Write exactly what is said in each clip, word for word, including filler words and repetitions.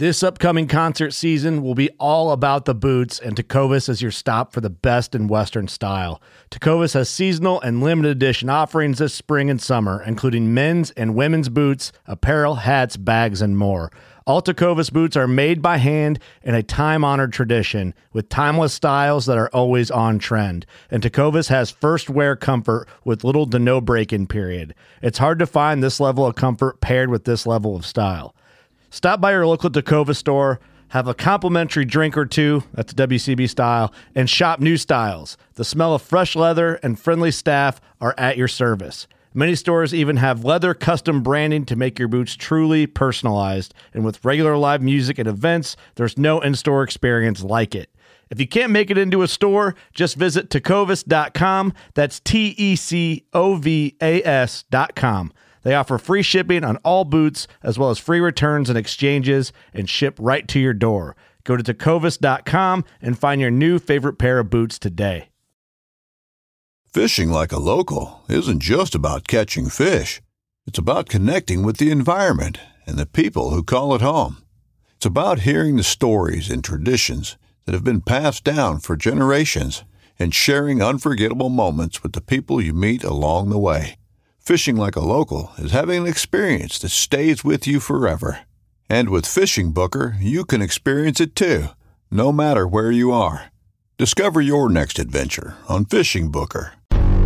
This upcoming concert season will be all about the boots, and Tecovas is your stop for the best in Western style. Tecovas has seasonal and limited edition offerings this spring and summer, including men's and women's boots, apparel, hats, bags, and more. All Tecovas boots are made by hand in a time-honored tradition with timeless styles that are always on trend. And Tecovas has first wear comfort with little to no break-in period. It's hard to find this level of comfort paired with this level of style. Stop by your local Tecovas store, have a complimentary drink or two, that's W C B style, and shop new styles. The smell of fresh leather and friendly staff are at your service. Many stores even have leather custom branding to make your boots truly personalized. And with regular live music and events, there's no in-store experience like it. If you can't make it into a store, just visit tecovas dot com. That's T E C O V A S dot com. They offer free shipping on all boots, as well as free returns and exchanges, and ship right to your door. Go to tecovas dot com and find your new favorite pair of boots today. Fishing like a local isn't just about catching fish. It's about connecting with the environment and the people who call it home. It's about hearing the stories and traditions that have been passed down for generations and sharing unforgettable moments with the people you meet along the way. Fishing like a local is having an experience that stays with you forever. And with Fishing Booker, you can experience it too, no matter where you are. Discover your next adventure on Fishing Booker.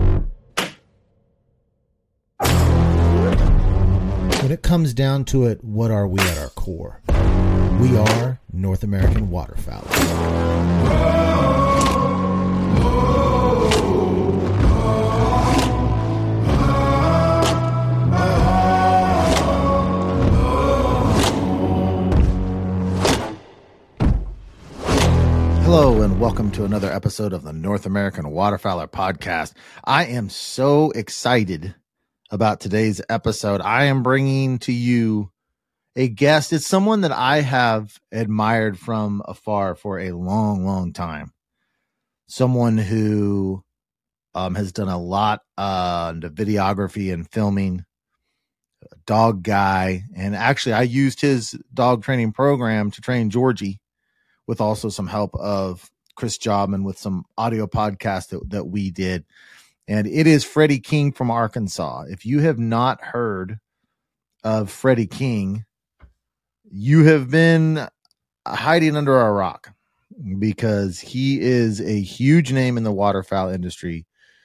When it comes down to it, what are we at our core? We are North American waterfowl. Hello and welcome to another episode of the North American Waterfowler Podcast. I am so excited about today's episode. I am bringing to you a guest. It's someone that I have admired from afar for a long, long time. Someone who um, has done a lot uh, into videography and filming, a dog guy. And actually, I used his dog training program to train Georgie, with also some help of Chris Jobman with some audio podcasts that, that we did. And it is Freddie King from Arkansas. If you have not heard of Freddie King, you have been hiding under a rock, because he is a huge name in the waterfowl industry,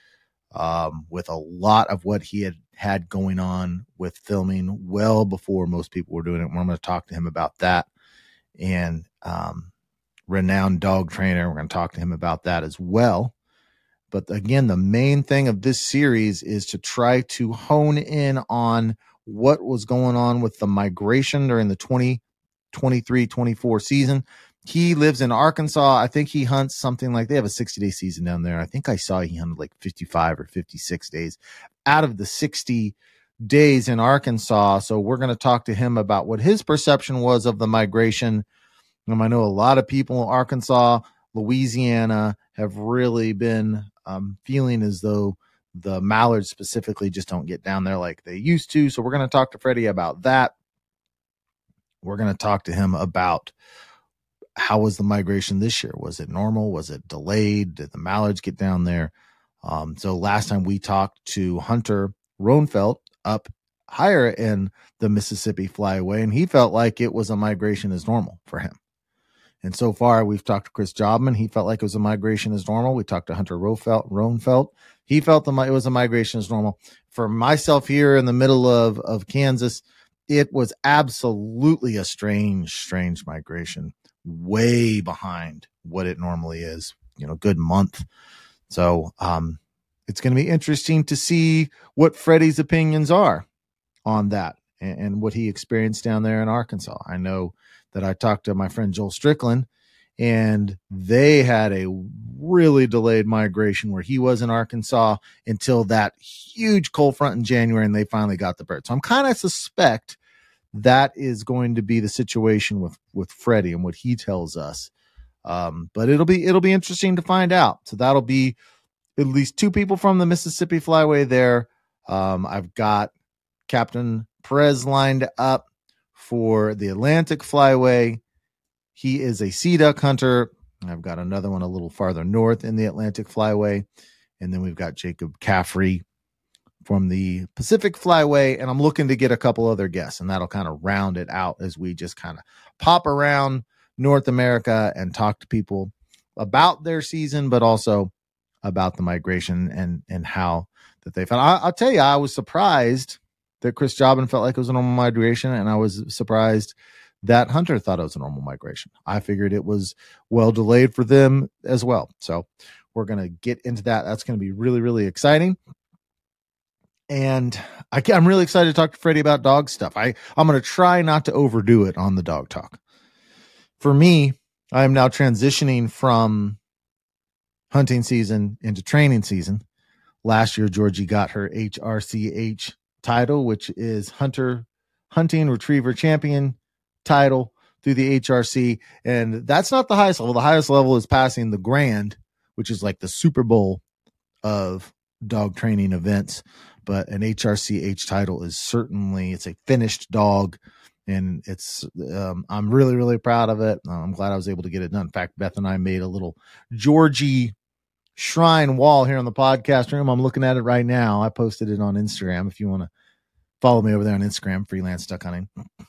um, with a lot of what he had had going on with filming well before most people were doing it. I'm going to talk to him about that. And, um, renowned dog trainer. We're going to talk to him about that as well. But again, the main thing of this series is to try to hone in on what was going on with the migration during the twenty twenty-three twenty-four season. He lives in Arkansas. I think he hunts something like, they have a sixty day season down there. I think I saw he hunted like fifty-five or fifty-six days out of the sixty days in Arkansas. So we're going to talk to him about what his perception was of the migration. Um, I know a lot of people in Arkansas, Louisiana have really been um, feeling as though the mallards specifically just don't get down there like they used to. So we're going to talk to Freddie about that. We're going to talk to him about how was the migration this year? Was it normal? Was it delayed? Did the mallards get down there? Um, so last time we talked to Hunter Rohnfeldt up higher in the Mississippi Flyway, and he felt like it was a migration as normal for him. And so far, we've talked to Chris Jobman. He felt like it was a migration as normal. We talked to Hunter Rohnfeldt. Rohnfeldt. He felt the, it was a migration as normal. For myself here in the middle of, of Kansas, it was absolutely a strange, strange migration, way behind what it normally is, you know, good month. So um, it's going to be interesting to see what Freddie's opinions are on that and, and what he experienced down there in Arkansas. I know that I talked to my friend Joel Strickland, and they had a really delayed migration where he was in Arkansas until that huge cold front in January, and they finally got the bird. So I'm kind of suspect that is going to be the situation with, with Freddie and what he tells us. Um, but it'll be, it'll be interesting to find out. So that'll be at least two people from the Mississippi Flyway there. Um, I've got Captain Perez lined up for the Atlantic Flyway. He is a sea duck hunter. I've got another one a little farther north in the Atlantic Flyway. And then we've got Jacob Caffrey from the Pacific Flyway. And I'm looking to get a couple other guests, and that'll kind of round it out as we just kind of pop around North America and talk to people about their season, but also about the migration and, and how that they found. I, I'll tell you, I was surprised that Chris Jobin felt like it was a normal migration, and I was surprised that Hunter thought it was a normal migration. I figured it was well delayed for them as well. So we're going to get into that. That's going to be really, really exciting. And I, I'm really excited to talk to Freddie about dog stuff. I, I'm going to try not to overdo it on the dog talk. For me, I am now transitioning from hunting season into training season. Last year, Georgie got her H R C H title, which is Hunter Hunting Retriever Champion title through the H R C. And that's not the highest level. The highest level is passing the Grand, which is like the Super Bowl of dog training events. But an H R C H title is certainly, it's a finished dog. And it's, um, I'm really, really proud of it. I'm glad I was able to get it done. In fact, Beth and I made a little Georgie shrine wall here on the podcast room. I'm looking at it right now. I posted it on Instagram if you want to follow me over there on Instagram, Freelance Duck Hunting.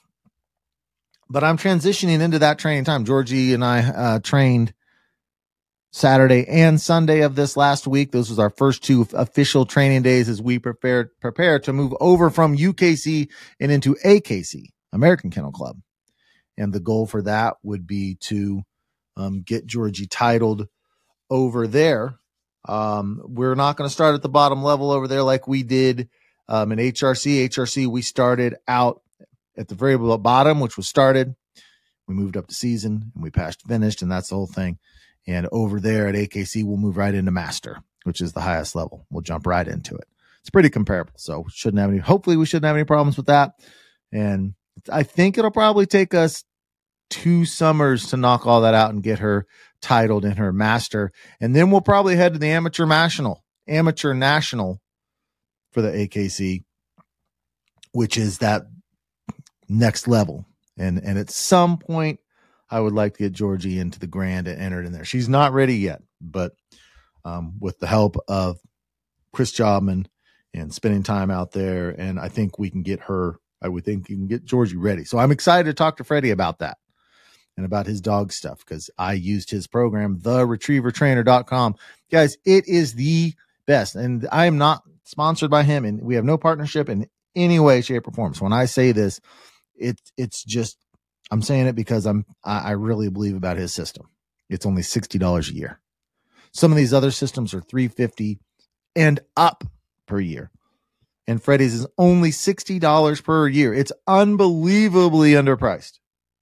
But I'm transitioning into that training time. Georgie and I uh, trained Saturday and Sunday of this last week. Those was our first two official training days as we prepared prepare to move over from U K C and into A K C, American Kennel Club. And the goal for that would be to um, get Georgie titled over there. Um, we're not going to start at the bottom level over there like we did um, in H R C. H R C, we started out at the very bottom, which was started. We moved up to season and we passed finished, and that's the whole thing. And over there at A K C, we'll move right into master, which is the highest level. We'll jump right into it. It's pretty comparable. So shouldn't have any, hopefully we shouldn't have any problems with that. And I think it'll probably take us two summers to knock all that out and get her titled in her master. And then we'll probably head to the amateur national, amateur national for the A K C, which is that next level. And, and at some point I would like to get Georgie into the Grand and entered in there. She's not ready yet, but um, with the help of Chris Jobman and spending time out there, and I think we can get her, I would think you can get Georgie ready. So I'm excited to talk to Freddie about that and about his dog stuff, because I used his program, the retriever trainer dot com. Guys, it is the best. And I am not sponsored by him, and we have no partnership in any way, shape, or form. So when I say this, it, it's just, I'm saying it because I'm, I, I really believe about his system. It's only sixty dollars a year. Some of these other systems are three hundred fifty dollars and up per year. And Freddie's is only sixty dollars per year. It's unbelievably underpriced.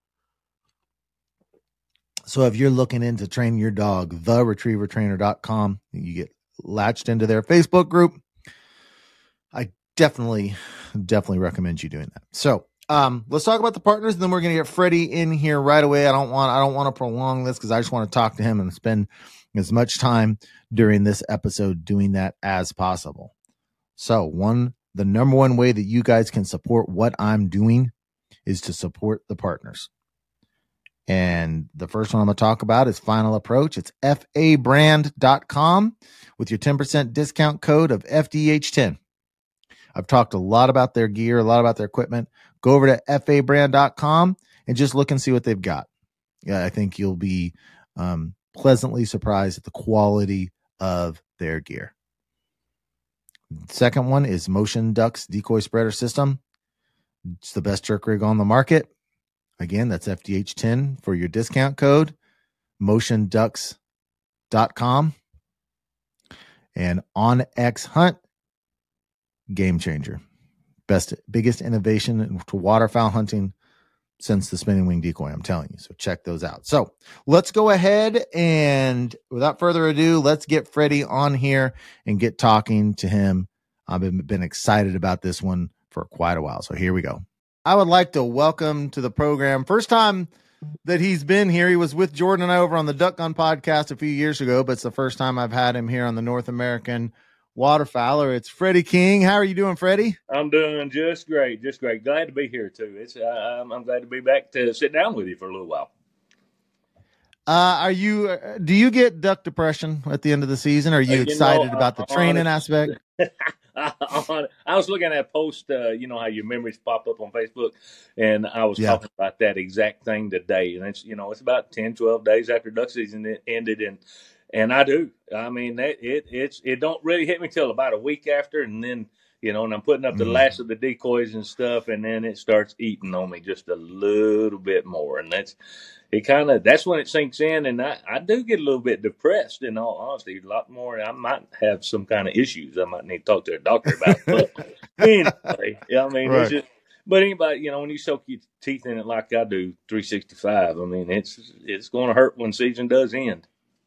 So if you're looking into training your dog, the retriever trainer dot com, you get latched into their Facebook group. I definitely, definitely recommend you doing that. So um, let's talk about the partners, and then we're going to get Freddie in here right away. I don't want, I don't want to prolong this because I just want to talk to him and spend as much time during this episode doing that as possible. So one, the number one way that you guys can support what I'm doing is to support the partners. And the first one I'm going to talk about is Final Approach. It's F A brand dot com with your ten percent discount code of F D H ten. I've talked a lot about their gear, a lot about their equipment. Go over to F A brand dot com and just look and see what they've got. Yeah, I think you'll be um, pleasantly surprised at the quality of their gear. Second one is Motion Ducks Decoy Spreader System. It's the best jerk rig on the market. Again, that's F D H ten for your discount code, motion ducks dot com. And OnX Hunt, game changer. Best, biggest innovation to waterfowl hunting since the spinning wing decoy, I'm telling you. So check those out. So let's go ahead and without further ado, let's get Freddie on here and get talking to him. I've been, been excited about this one for quite a while. So here we go. I would like to welcome to the program, first time that he's been here. He was with Jordan and I over on the Duck Gun podcast a few years ago, but it's the first time I've had him here on the North American waterfowler. It's Freddie King. How are you doing, Freddie? I'm doing just great, just great. Glad to be here too. It's uh, I'm, I'm glad to be back to sit down with you for a little while. Uh, are you? Uh, do you get duck depression at the end of the season? Are you, uh, you excited know, about the uh, training honest, aspect? I, I was looking at a post. Uh, you know how your memories pop up on Facebook, and I was yeah. talking about that exact thing today. And it's you know it's about ten, twelve days after duck season ended, and and I do. I mean it it it's it don't really hit me till about a week after, and then. You know, and I'm putting up the mm. last of the decoys and stuff, and then it starts eating on me just a little bit more. And that's, it kind of, that's when it sinks in. And I, I do get a little bit depressed, in all honesty, a lot more. I might have some kind of issues I might need to talk to a doctor about. But anyway, yeah, I mean, right. it's just, but anybody, you know, when you soak your teeth in it like I do, three sixty-five, I mean, it's, it's going to hurt when season does end.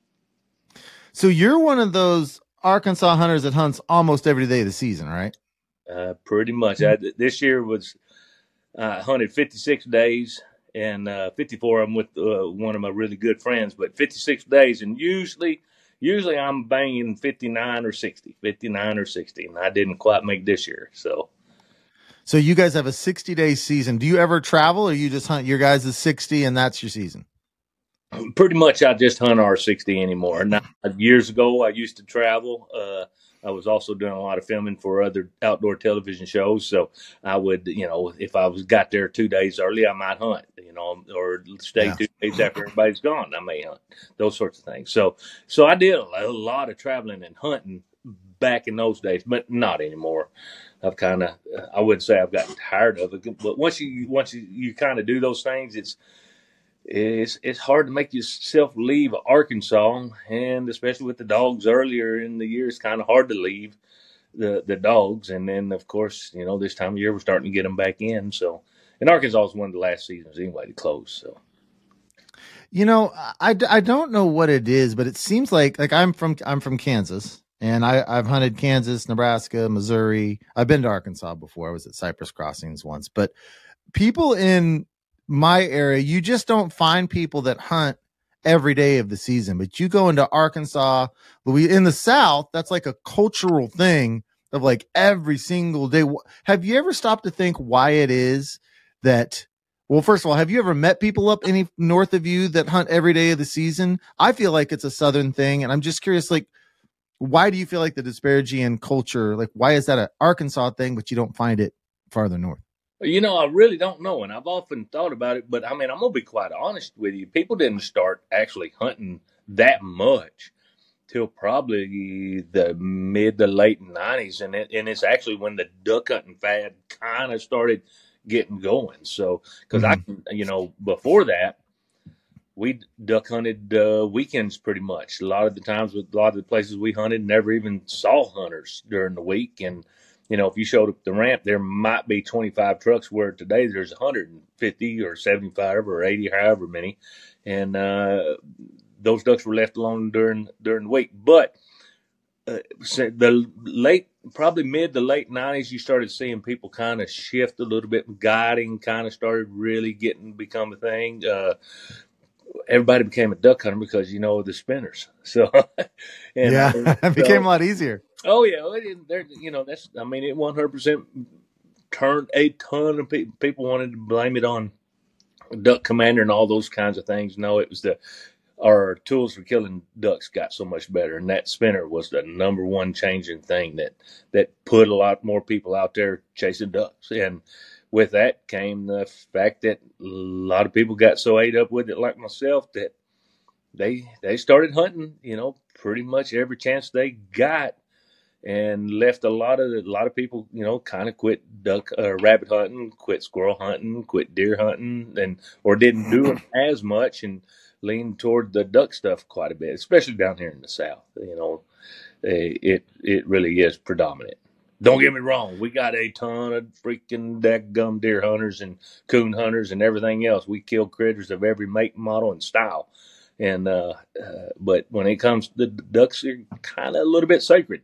So you're one of those Arkansas hunters that hunts almost every day of the season, right? Uh, pretty much. I, this year was uh, hunted fifty-six days and uh, fifty-four of them with uh, one of my really good friends, but fifty-six days. And usually, usually I'm banging fifty-nine or sixty, fifty-nine or sixty, and I didn't quite make this year. So, so you guys have a sixty day season. Do you ever travel, or you just hunt your guys' is sixty and that's your season? Pretty much. I just hunt our sixty anymore. Now, years ago, I used to travel. Uh, I was also doing a lot of filming for other outdoor television shows. So I would, you know, if I was got there two days early, I might hunt, you know, or stay yeah. two days after everybody's gone. I may hunt, those sorts of things. So, so I did a lot of traveling and hunting back in those days, but not anymore. I've kind of, I wouldn't say I've gotten tired of it, but once you, once you, you kind of do those things, it's, It's it's hard to make yourself leave Arkansas, and especially with the dogs earlier in the year, it's kind of hard to leave the, the dogs. And then, of course, you know, this time of year we're starting to get them back in. So, and Arkansas is one of the last seasons anyway to close. So, you know, I, I don't know what it is, but it seems like like I'm from I'm from Kansas, and I I've hunted Kansas, Nebraska, Missouri. I've been to Arkansas before. I was at Cypress Crossings once, but people in my area, you just don't find people that hunt every day of the season. But you go into Arkansas, Louis, in the South, that's like a cultural thing of like every single day. Have you ever stopped to think why it is that, well, first of all, have you ever met people up any north of you that hunt every day of the season? I feel like it's a Southern thing. And I'm just curious, like, why do you feel like the disparity in culture, like, why is that an Arkansas thing, but you don't find it farther north? You know, I really don't know, and I've often thought about it, but I mean, I'm going to be quite honest with you. People didn't start actually hunting that much till probably the mid to late nineties, and it, and it's actually when the duck hunting fad kind of started getting going. So, because mm-hmm. I, you know, before that, we duck hunted uh, weekends pretty much. A lot of the times with a lot of the places we hunted, never even saw hunters during the week, and you know, if you showed up the ramp, there might be twenty-five trucks where today there's one hundred fifty or seventy-five or eighty, however many. And uh, those ducks were left alone during during the week. But uh, the late, probably mid to late nineties, you started seeing people kind of shift a little bit. Guiding kind of started really getting, become a thing. Uh, everybody became a duck hunter because, you know, the spinners. So, and, yeah, it became so, a lot easier. Oh yeah, there. You know, that's. I mean, it one hundred percent turned a ton of people. People wanted to blame it on Duck Commander and all those kinds of things. No, it was the our tools for killing ducks got so much better, and that spinner was the number one changing thing that that put a lot more people out there chasing ducks. And with that came the fact that a lot of people got so ate up with it, like myself, that they they started hunting. You know, pretty much every chance they got. And left a lot of a lot of people, you know, kind of quit duck, uh, rabbit hunting, quit squirrel hunting, quit deer hunting, and or didn't do it as much, and leaned toward the duck stuff quite a bit, especially down here in the South. You know, it it really is predominant. Don't get me wrong, we got a ton of freaking dadgum deer hunters and coon hunters and everything else. We kill critters of every make, model, and style. And uh, uh, but when it comes to the ducks, are kind of a little bit sacred.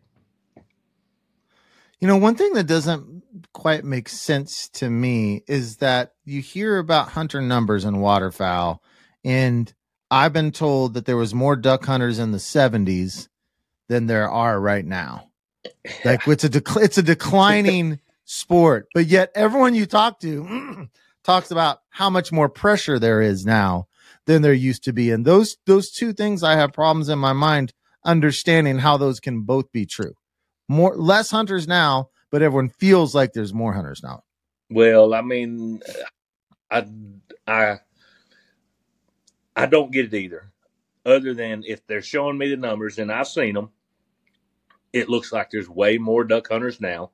You know, one thing that doesn't quite make sense to me is that you hear about hunter numbers in waterfowl, and I've been told that there was more duck hunters in the seventies than there are right now. Like it's a dec- it's a declining sport, but yet everyone you talk to talks about how much more pressure there is now than there used to be. And those those two things, I have problems in my mind understanding how those can both be true. More less hunters now, but everyone feels like there's more hunters now. Well, I mean, I I I don't get it either. Other than if they're showing me the numbers and I've seen them, it looks like there's way more duck hunters now.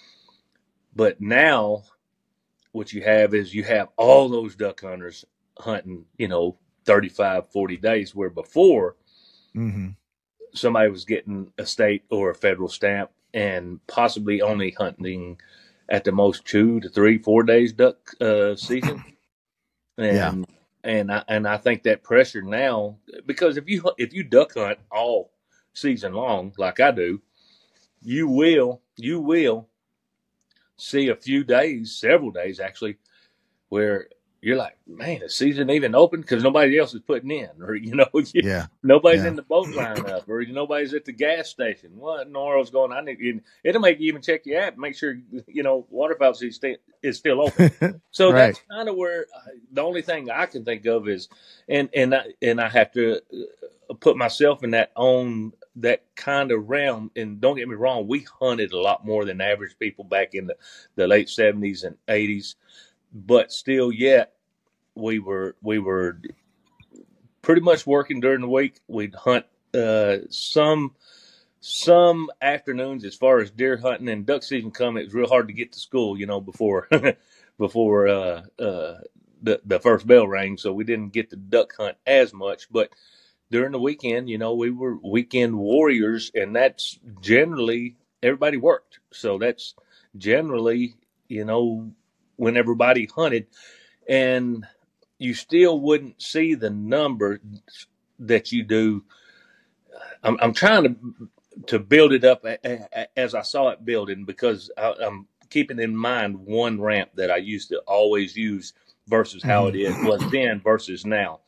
But now what you have is you have all those duck hunters hunting, you know, thirty-five, forty days, where before mm-hmm. somebody was getting a state or a federal stamp and possibly only hunting at the most two to three, four days duck uh, season. And, yeah. and I, and I think that pressure now, because if you, if you duck hunt all season long, like I do, you will, you will see a few days, several days actually, where you're like, man, the season even open because nobody else is putting in, or you know, you, yeah, nobody's yeah. in the boat lineup, or nobody's at the gas station. What in the world's going on? I need, it'll make you even check your app, make sure you know waterfowl season is still open. So right. that's kind of where uh, the only thing I can think of is, and and I, and I have to uh, put myself in that own that kind of realm. And don't get me wrong, we hunted a lot more than average people back in the, the late seventies and eighties, but still yet we were we were pretty much working during the week. We'd hunt uh, some some afternoons as far as deer hunting, and duck season come. It was real hard to get to school, you know, before before uh, uh, the the first bell rang, so we didn't get to duck hunt as much. But during the weekend, you know, we were weekend warriors, and that's generally everybody worked. So that's generally, you know, when everybody hunted, and you still wouldn't see the number that you do. I'm, I'm trying to to build it up as I saw it building, because I, I'm keeping in mind one ramp that I used to always use versus how it is was then versus now.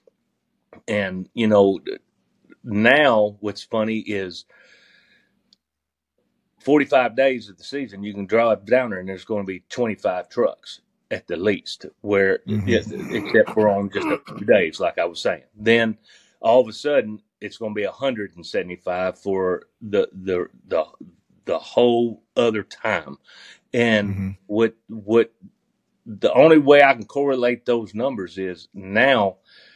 And, you know, now what's funny is forty-five days of the season, you can drive down there and there's going to be twenty-five trucks at the least, where mm-hmm. it, except for on just a few days, like I was saying. Then all of a sudden, it's going to be one hundred seventy-five for the the the the whole other time. And mm-hmm. what what the only way I can correlate those numbers is now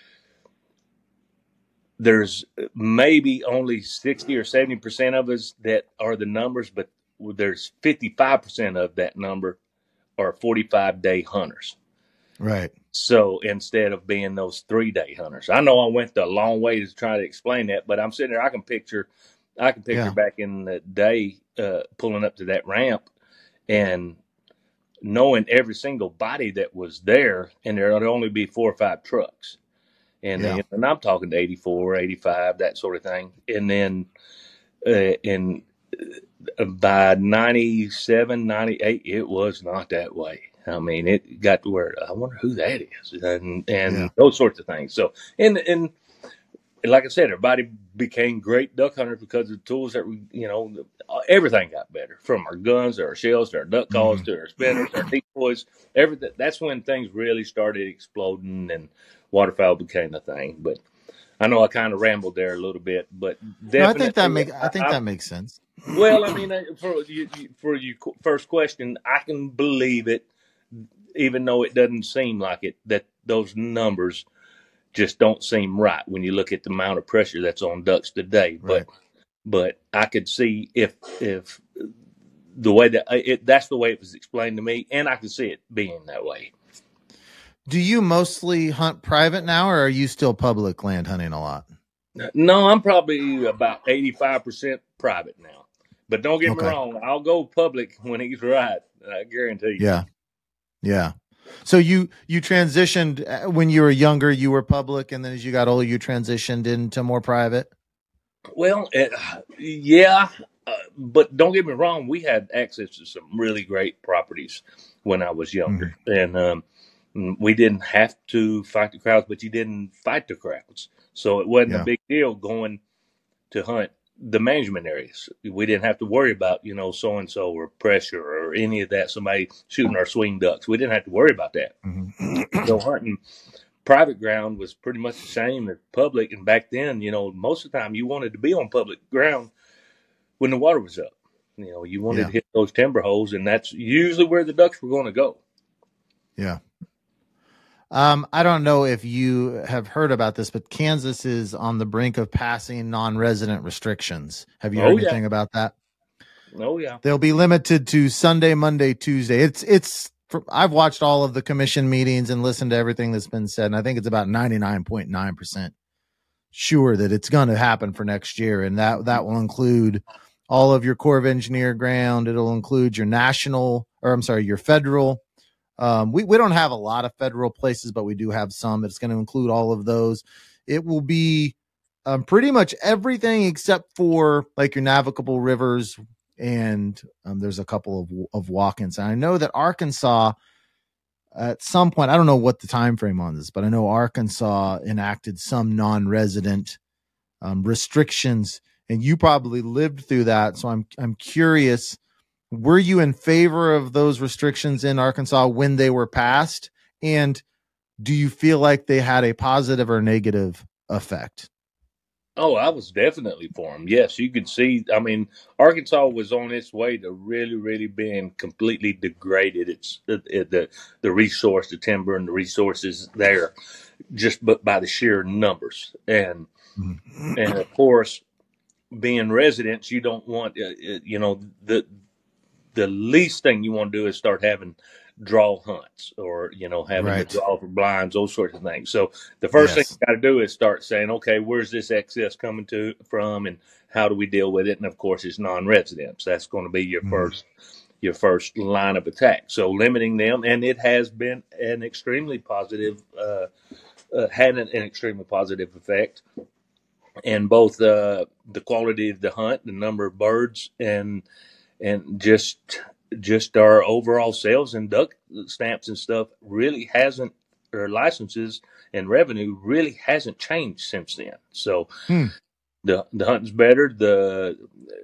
there's maybe only sixty or seventy percent of us that are the numbers, but there's fifty-five percent of that number are forty-five day hunters. Right. So instead of being those three day hunters, I know I went a long way to try to explain that, but I'm sitting there, I can picture, I can picture yeah. back in the day, uh, pulling up to that ramp and knowing every single body that was there, and there would only be four or five trucks. And, yeah. and I'm talking to eighty-four, eighty-five, that sort of thing. And then, uh, and by ninety-seven, ninety-eight, it was not that way. I mean, it got to where I wonder who that is, and and yeah. those sorts of things. So, and and like I said, everybody became great duck hunters because of the tools that we, you know, everything got better, from our guns to our shells to our duck calls mm-hmm. to our spinners, our decoys, everything. That's when things really started exploding and waterfowl became the thing. But I know I kind of rambled there a little bit, but definitely, no, I think that makes I think I, that makes sense. Well, I mean, for you, for your first question, I can believe it, even though it doesn't seem like it, that those numbers just don't seem right when you look at the amount of pressure that's on ducks today. Right. But but I could see if if the way that it, that's the way it was explained to me, and I could see it being that way. Do you mostly hunt private now, or are you still public land hunting a lot? No, I'm probably about eighty-five percent private now. But don't get okay. me wrong, I'll go public when he's right. I guarantee you. Yeah. Yeah. So you, you transitioned when you were younger, you were public, and then as you got older, you transitioned into more private? Well, it, yeah, uh, but don't get me wrong, we had access to some really great properties when I was younger. Mm-hmm. And um, we didn't have to fight the crowds, but you didn't fight the crowds. So it wasn't yeah. a big deal going to hunt the management areas. We didn't have to worry about, you know, so-and-so or pressure or any of that, somebody shooting our swing ducks. We didn't have to worry about that. Mm-hmm. So hunting private ground was pretty much the same as public. And back then, you know, most of the time you wanted to be on public ground when the water was up. You know, you wanted yeah. to hit those timber holes, and that's usually where the ducks were going to go. Yeah. Um, I don't know if you have heard about this, but Kansas is on the brink of passing non-resident restrictions. Have you heard oh, yeah. anything about that? Oh yeah. They'll be limited to Sunday, Monday, Tuesday. It's, it's, for, I've watched all of the commission meetings and listened to everything that's been said. And I think it's about ninety-nine point nine percent sure that it's going to happen for next year. And that, that will include all of your Corps of Engineer ground. It'll include your national, or I'm sorry, your federal. Um, we, we don't have a lot of federal places, but we do have some. It's going to include all of those. It will be um, pretty much everything except for like your navigable rivers. And um, there's a couple of, of walk-ins. And I know that Arkansas at some point, I don't know what the time frame on this, but I know Arkansas enacted some non-resident um, restrictions, and you probably lived through that. So I'm, I'm curious, were you in favor of those restrictions in Arkansas when they were passed? And do you feel like they had a positive or negative effect? Oh, I was definitely for them. Yes, you could see. I mean, Arkansas was on its way to really, really being completely degraded. It's the the, the resource, the timber, and the resources there, just but by the sheer numbers. And mm-hmm. and of course, being residents, you don't want uh, you know the. The least thing you want to do is start having draw hunts or, you know, having right. to draw for blinds, those sorts of things. So the first yes. thing you got to do is start saying, okay, where's this excess coming to from and how do we deal with it? And of course, it's non-residents. That's going to be your mm. first, your first line of attack. So limiting them, and it has been an extremely positive, uh, uh, had an, an extremely positive effect in both uh, the quality of the hunt, the number of birds, and And just just our overall sales and duck stamps and stuff really hasn't, or licenses and revenue really hasn't changed since then. So hmm. the the hunting's better. The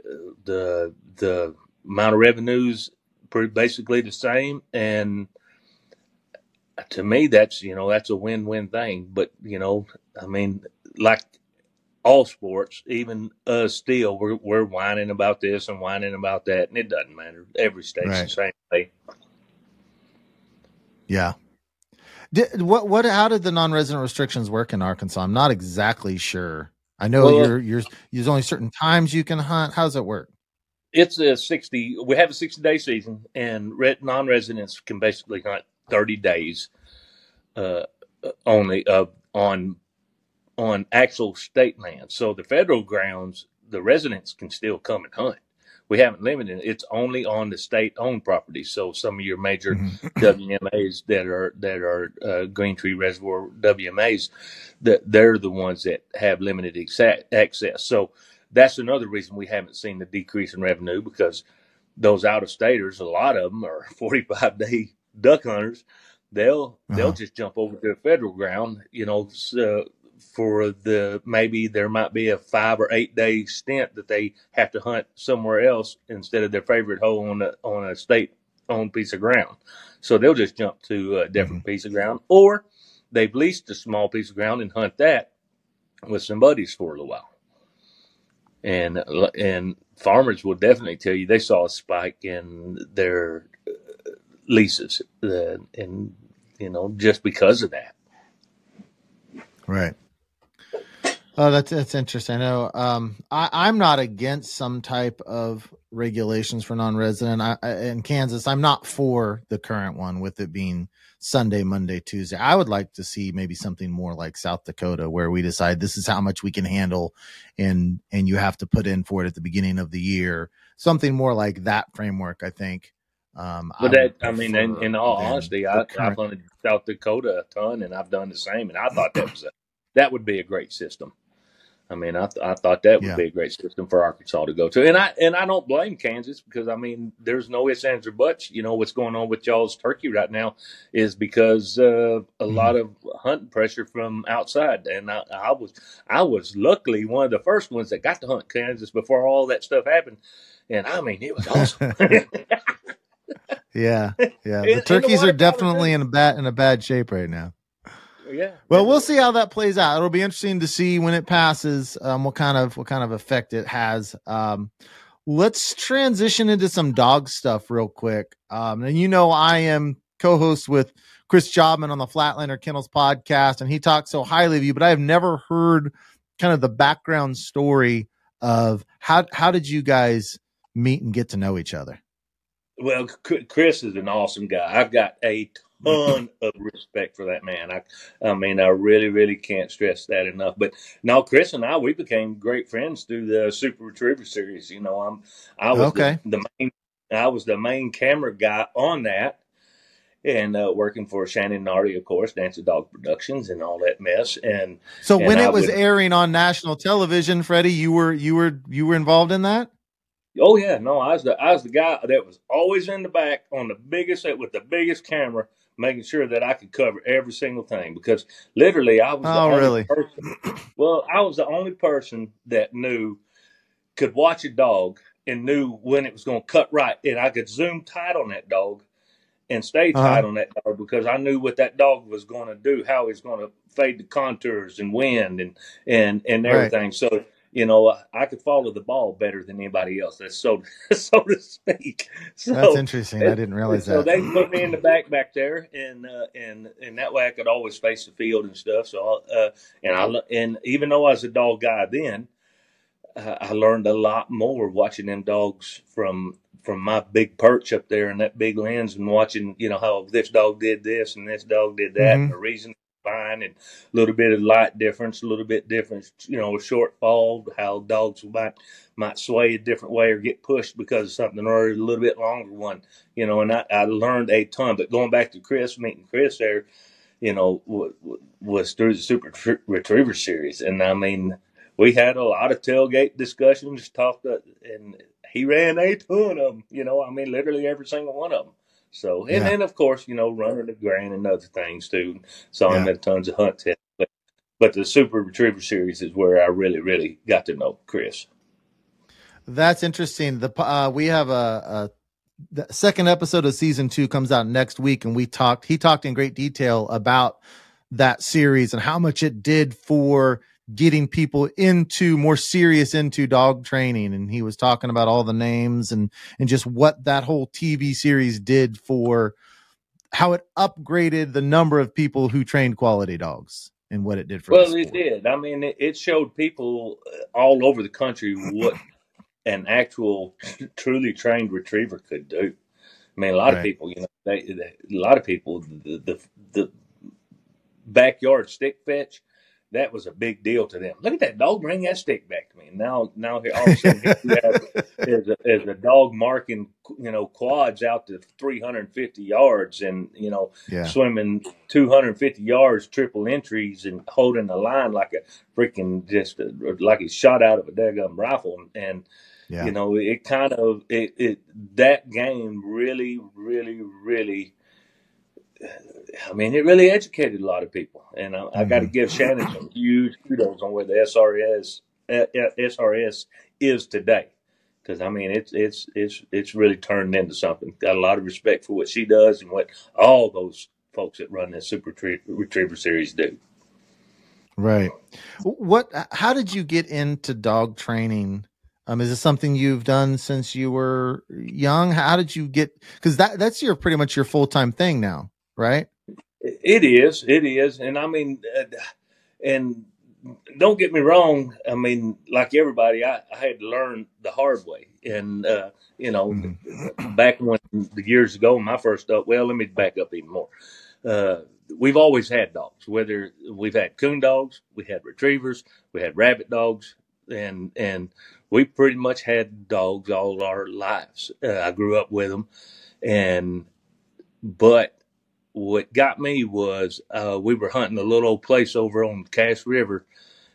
the the amount of revenues pretty basically the same. And to me, that's you know that's a win-win thing. But you know, I mean, like all sports, even us still, we're we're whining about this and whining about that, and it doesn't matter. Every state's right. the same way. Yeah. Did, what what? How did the non-resident restrictions work in Arkansas? I'm not exactly sure. I know well, you're you're there's only certain times you can hunt. How does it work? It's a sixty. We have a sixty day season, and non-residents can basically hunt thirty days uh, only uh, on. on actual state land. So the federal grounds, the residents can still come and hunt. We haven't limited it. It's only on the state-owned properties. So some of your major mm-hmm. W M As that are that are uh, Green Tree Reservoir W M As, that they're the ones that have limited exact access. So that's another reason we haven't seen the decrease in revenue, because those out-of-staters, a lot of them are forty-five day duck hunters. They'll uh-huh. they'll just jump over to the federal ground, you know, so, for the maybe there might be a five or eight day stint that they have to hunt somewhere else instead of their favorite hole on a on a state owned piece of ground. So they'll just jump to a different mm-hmm. piece of ground, or they've leased a small piece of ground and hunt that with some buddies for a little while. And and farmers will definitely tell you they saw a spike in their leases, uh, and you know just because of that. Right. Oh, that's that's interesting. I know um, I, I'm not against some type of regulations for non-resident. I, I, in Kansas, I'm not for the current one with it being Sunday, Monday, Tuesday. I would like to see maybe something more like South Dakota, where we decide this is how much we can handle, and and you have to put in for it at the beginning of the year. Something more like that framework, I think. Um, but I that, I mean, in, in all honesty, I, I've hunted South Dakota a ton, and I've done the same, and I thought that was a, that would be a great system. I mean, I th- I thought that would Yeah. be a great system for Arkansas to go to, and I and I don't blame Kansas because I mean, there's no ifs, ands, or buts. You know what's going on with y'all's turkey right now is because uh, a Mhm. lot of hunting pressure from outside, and I, I was I was luckily one of the first ones that got to hunt Kansas before all that stuff happened, and I mean, it was awesome. Yeah, yeah. And- The and turkeys are waterfowl definitely too. in a bad in a bad shape right now. Yeah. Well, we'll see how that plays out. It'll be interesting to see when it passes, um, what kind of what kind of effect it has. Um, let's transition into some dog stuff real quick. Um, and you know, I am co-host with Chris Jobman on the Flatlander Kennels podcast, and he talks so highly of you, but I have never heard kind of the background story of how how did you guys meet and get to know each other? Well, C- Chris is an awesome guy. I've got a ton of respect for that man. I, I mean, I really, really can't stress that enough. But no, Chris and I, we became great friends through the Super Retriever series. You know, I'm, I was Okay. the, the main, I was the main camera guy on that, and uh, working for Shannon Nardi, of course, Dancing Dog Productions, and all that mess. And So and when I it was would- airing on national television, Freddie, you were you were you were involved in that? Oh yeah, no, I was the I was the guy that was always in the back on the biggest with the biggest camera, making sure that I could cover every single thing because literally I was the Oh, only really? person. Well, I was the only person that knew could watch a dog and knew when it was going to cut right, and I could zoom tight on that dog and stay tight Uh-huh. on that dog because I knew what that dog was going to do, how he's going to fade the contours and wind and and and Right. everything. So you know, I could follow the ball better than anybody else. That's so so to speak. So That's interesting. I didn't realize so that. they put me in the back back there, and uh, and and that way I could always face the field and stuff. So uh, and I and even though I was a dog guy then, uh, I learned a lot more watching them dogs from from my big perch up there and that big lens, and watching, you know, how this dog did this and this dog did that, Mhm. and the reason fine, and a little bit of light difference, a little bit difference, you know, short fall, how dogs might might sway a different way or get pushed because of something, or a little bit longer one, you know. And I, I learned a ton. But going back to Chris, meeting Chris there, you know, w- w- was through the Super Tr- Retriever series, and I mean, we had a lot of tailgate discussions, talked, uh, and he ran a ton of them. You know, I mean, literally every single one of them. So, and Yeah. then of course, you know, running the Grand and other things too. Saw him Yeah. at tons of hunt tests. But, but the Super Retriever series is where I really, really got to know Chris. That's interesting. The uh, we have a, a the second episode of season two comes out next week, and we talked. He talked in great detail about that series and how much it did for getting people into more serious into dog training. And he was talking about all the names and and just what that whole T V series did for how it upgraded the number of people who trained quality dogs and what it did for. Well, the it sport. did. I mean, it, it showed people all over the country what an actual truly trained retriever could do. I mean, a lot Right. of people, you know, they, they, a lot of people, the, the the backyard stick fetch, that was a big deal to them. Look at that dog, bring that stick back to me. And now, now here all of a sudden, here you have is a, is a dog marking, you know, quads out to three hundred fifty yards, and you know, Yeah. swimming two hundred fifty yards, triple entries, and holding the line like a freaking just a, like he's shot out of a daggum rifle. And Yeah. you know, it kind of it, it that game really, really, really. I mean, it really educated a lot of people, and I, I got to Mhm. give Shannon some huge kudos on where the S R S uh, S R S is today, because I mean, it's it's it's it's really turned into something. Got a lot of respect for what she does and what all those folks that run this Super Retrie- Retriever series do. Right. What? How did you get into dog training? Um, is this something you've done since you were young? How did you get? Because that that's your pretty much your full time thing now, right? It is, it is, and I mean, uh, and don't get me wrong. I mean, like everybody, I, I had to learn the hard way, and uh, you know, Mhm. back when the years ago, my first dog. Well, let me back up even more. Uh, we've always had dogs. Whether we've had coon dogs, we had retrievers, we had rabbit dogs, and and we pretty much had dogs all our lives. Uh, I grew up with them, and but what got me was uh, we were hunting a little old place over on Cass River,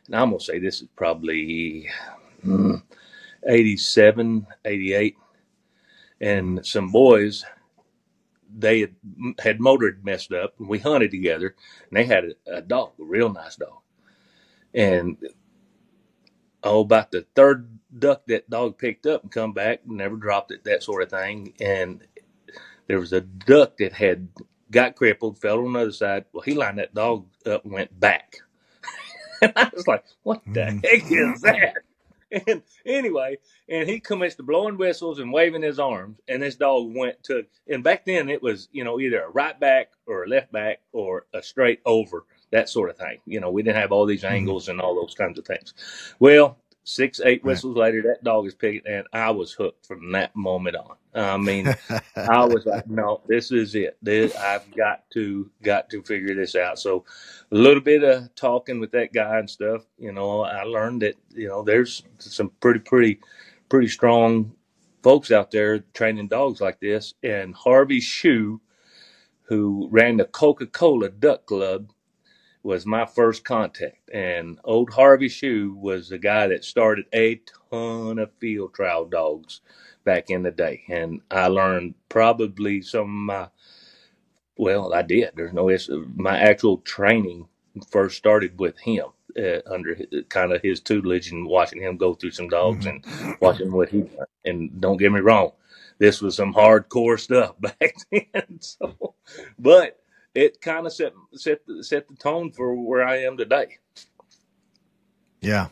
and I'm going to say this is probably mm, eighty-seven, eighty-eight. And some boys, they had, had motor messed up, and we hunted together, and they had a, a dog, a real nice dog. And oh, about the third duck that dog picked up and come back, never dropped it, that sort of thing. And there was a duck that had got crippled, fell on the other side. Well, he lined that dog up and went back. And I was like, what the mm-hmm. heck is that? And anyway, and he commenced to blowing whistles and waving his arms, and this dog went to, and back then it was, you know, either a right back or a left back or a straight over, that sort of thing. You know, we didn't have all these angles mm-hmm. and all those kinds of things. Well, six, eight whistles right. later, that dog is picking, and I was hooked from that moment on. I mean, I was like, no, this is it. This, I've got to, got to figure this out. So a little bit of talking with that guy and stuff, you know, I learned that, you know, there's some pretty, pretty, pretty strong folks out there training dogs like this. And Harvey Shue, who ran the Coca-Cola Duck Club, was my first contact. And old Harvey Shue was the guy that started a ton of field trial dogs back in the day. And I learned probably some of my, well, I did. There's no issue. My actual training first started with him uh, under kind of his tutelage and watching him go through some dogs mm-hmm. and watching what he done. And don't get me wrong, this was some hardcore stuff back then. So, but it kind of set set set the tone for where I am today. Yeah.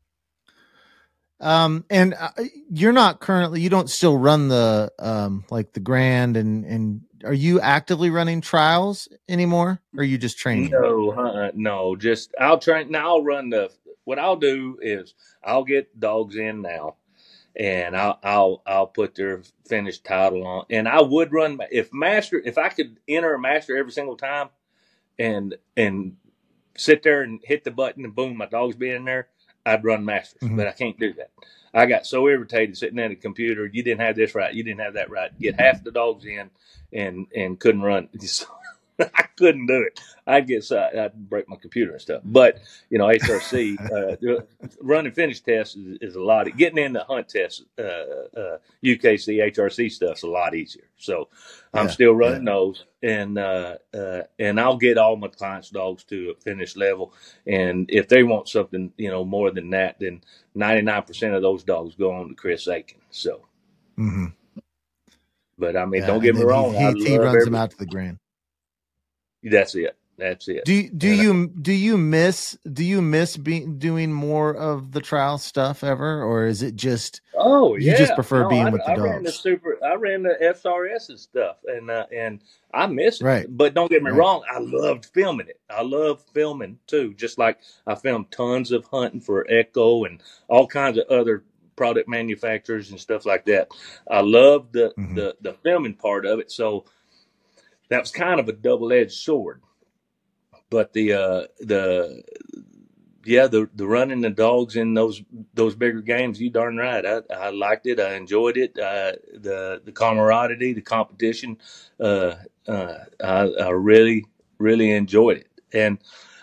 Um, and uh, you're not currently, you don't still run the, um, like the Grand and, and are you actively running trials anymore? Or are you just training? No, uh, no, just I'll train. Now I'll run the, what I'll do is I'll get dogs in now and I'll, I'll, I'll put their finished title on. And I would run if master, if I could enter a master every single time and, and sit there and hit the button and boom, my dog's being in there, I'd run masters, mm-hmm. but I can't do that. I got so irritated sitting at a computer. You didn't have this right. You didn't have that right. Get half the dogs in and, and couldn't run. I couldn't do it. I'd get, I'd break my computer and stuff. But, you know, H R C, uh, running finish tests is, is a lot. Of, getting in the hunt tests, uh, uh, U K C, H R C stuff's a lot easier. So I'm yeah, still running yeah. those. And, uh, uh, and I'll get all my clients' dogs to a finish level. And if they want something, you know, more than that, then ninety-nine percent of those dogs go on to Chris Aiken. So, mm-hmm. but I mean, yeah, don't get me wrong. He, he, he runs every, them out to the Grand. That's it. That's it. Do do and you I, do you miss do you miss being doing more of the trial stuff ever, or is it just oh you yeah just prefer no, being I, with the I dogs? Ran the super. I ran the F R S and stuff, and uh, and I miss it. Right. But don't get me right. wrong. I loved filming it. I love filming too. Just like I filmed tons of hunting for Echo and all kinds of other product manufacturers and stuff like that. I love the mm-hmm. the the filming part of it. So that was kind of a double edged sword. But the uh, the yeah the the running the dogs in those those bigger games, you darn right. I, I liked it. I enjoyed it. Uh, the the camaraderie, the competition. Uh, uh, I, I really really enjoyed it, and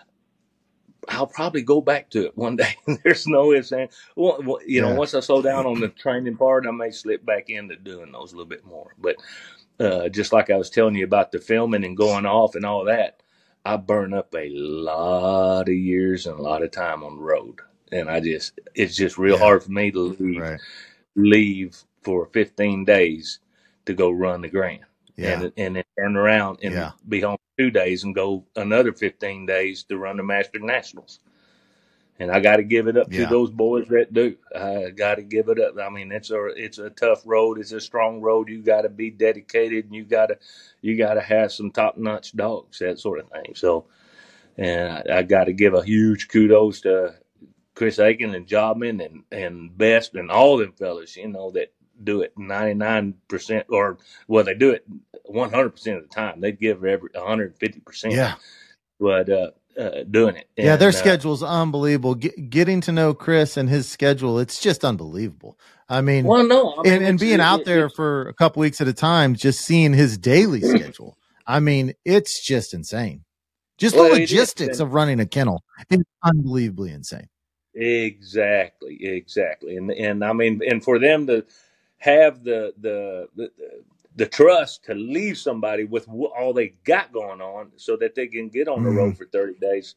I'll probably go back to it one day. There's no ifs and well, you know. Yeah. Once I slow down on the training part, I may slip back into doing those a little bit more. But uh, just like I was telling you about the filming and going off and all that. I burn up a lot of years and a lot of time on the road. And I just, it's just real yeah. hard for me to leave, right. leave for fifteen days to go run the Grand yeah. and, and then turn around and yeah. be home two days and go another fifteen days to run the Master Nationals. And I got to give it up yeah. to those boys that do. I got to give it up. I mean, it's a it's a tough road. It's a strong road. You got to be dedicated, and you got to you got to have some top notch dogs, that sort of thing. So, and I, I got to give a huge kudos to Chris Aiken and Jobman and and Best and all them fellas. You know that do it ninety-nine percent or well, they do it one hundred percent of the time. They give every one hundred fifty percent. Yeah, but. uh Uh, doing it. Yeah, and, their uh, schedule's unbelievable. Get, getting to know Chris and his schedule, it's just unbelievable. I mean, well, no, I mean, and, and being out it, there for a couple weeks at a time, just seeing his daily schedule. I mean, it's just insane. Just well, the logistics of running a kennel is unbelievably insane. Exactly, exactly. And and I mean, and for them to have the the the, the trust to leave somebody with all they got going on so that they can get on the road Mhm. for thirty days.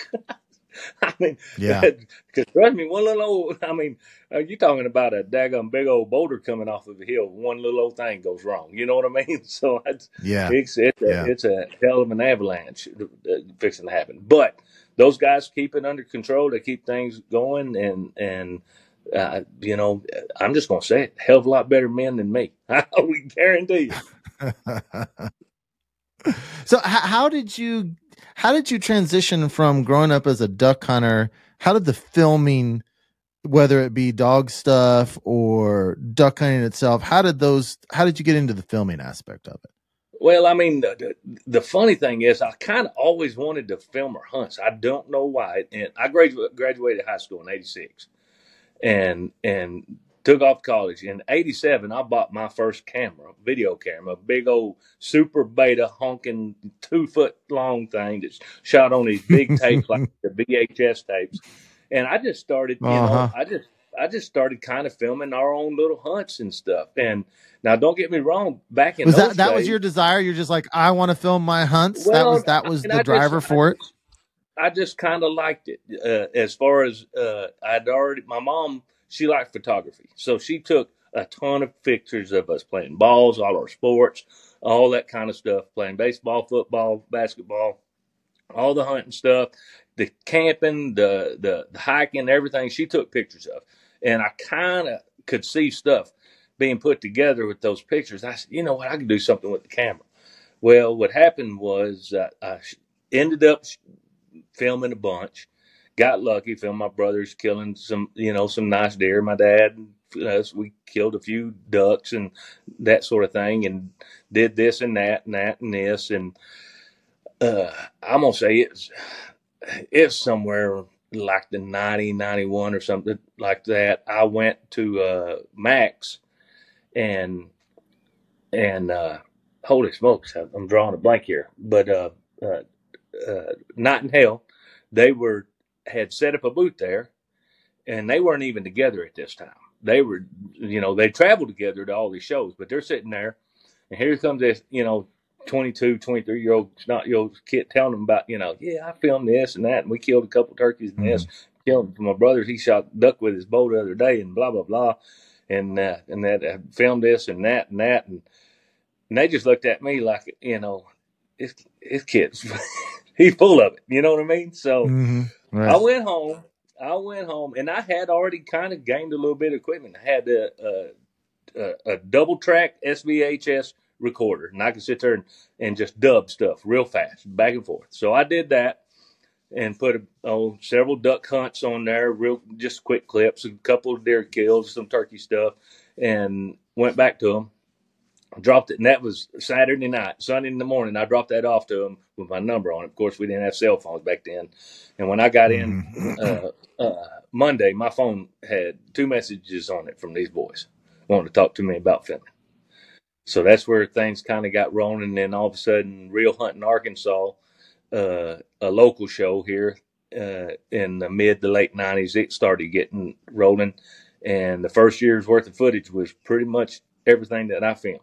I mean, Yeah. because trust me, one little old, I mean, uh, you're talking about a daggum big old boulder coming off of a hill. One little old thing goes wrong. You know what I mean? So it's Yeah. it's it's a, Yeah. it's a hell of an avalanche uh, fixing to happen. But those guys keep it under control. They keep things going, and and uh, you know, I'm just gonna say it, hell of a lot better men than me. We guarantee you. So h- how did you how did you transition from growing up as a duck hunter? How did the filming, whether it be dog stuff or duck hunting itself, how did those how did you get into the filming aspect of it? Well, I mean, the, the funny thing is, I kind of always wanted to film or hunts. I don't know why. And I graduated graduated high school in eighty-six, and and took off college in eighty-seven. I bought my first camera, video camera, a big old Super Beta honking two foot long thing that's shot on these big tapes like the V H S tapes. And I just started, you Uh-huh. know, I just I just started kind of filming our own little hunts and stuff. And now, don't get me wrong, back in Was those that that days, was your desire? You're just like, I want to film my hunts. that well, was that was and the I driver just, I for it. just, I just kind of liked it. Uh, as far as uh, I'd already, my mom, she liked photography, so she took a ton of pictures of us playing balls, all our sports, all that kind of stuff, playing baseball, football, basketball, all the hunting stuff, the camping, the the, the hiking, everything. She took pictures of, and I kind of could see stuff being put together with those pictures. I said, you know what, I could do something with the camera. Well, what happened was uh, I ended up filming a bunch. Got lucky, filmed my brothers killing some, you know, some nice deer. My dad, us, we killed a few ducks and that sort of thing, and did this and that and that and this. And uh, I'm gonna say it's it's somewhere like the ninety, ninety-one or something like that. I went to uh, Max and and uh, holy smokes, I'm drawing a blank here, but uh, uh, uh, Night in Hell, they were had set up a booth there, and they weren't even together at this time. They were, you know, they traveled together to all these shows, but they're sitting there, and here comes this, you know, twenty-two, twenty-three year old snot year old kid telling them about, you know, yeah, I filmed this and that, and we killed a couple turkeys and this. Killed my brother, he shot duck with his bow the other day, and blah blah blah, and uh, and that uh, filmed this and that and that, and, and they just looked at me like, you know, this this kid's he's full of it, you know what I mean? So Mm-hmm. Right. I went home. I went home, and I had already kind of gained a little bit of equipment. I had a, a, a, a double track S V H S recorder, and I could sit there and, and just dub stuff real fast, back and forth. So I did that and put a, oh, several duck hunts on there, real just quick clips, a couple of deer kills, some turkey stuff, and went back to them. Dropped it, and that was Saturday night. Sunday in the morning, I dropped that off to them with my number on it. Of course, we didn't have cell phones back then. And when I got in uh, uh, Monday, my phone had two messages on it from these boys wanting to talk to me about filming. So that's where things kind of got rolling. And then all of a sudden, Real Hunting Arkansas, uh, a local show here uh, in the mid to late nineties, it started getting rolling. And the first year's worth of footage was pretty much everything that I filmed.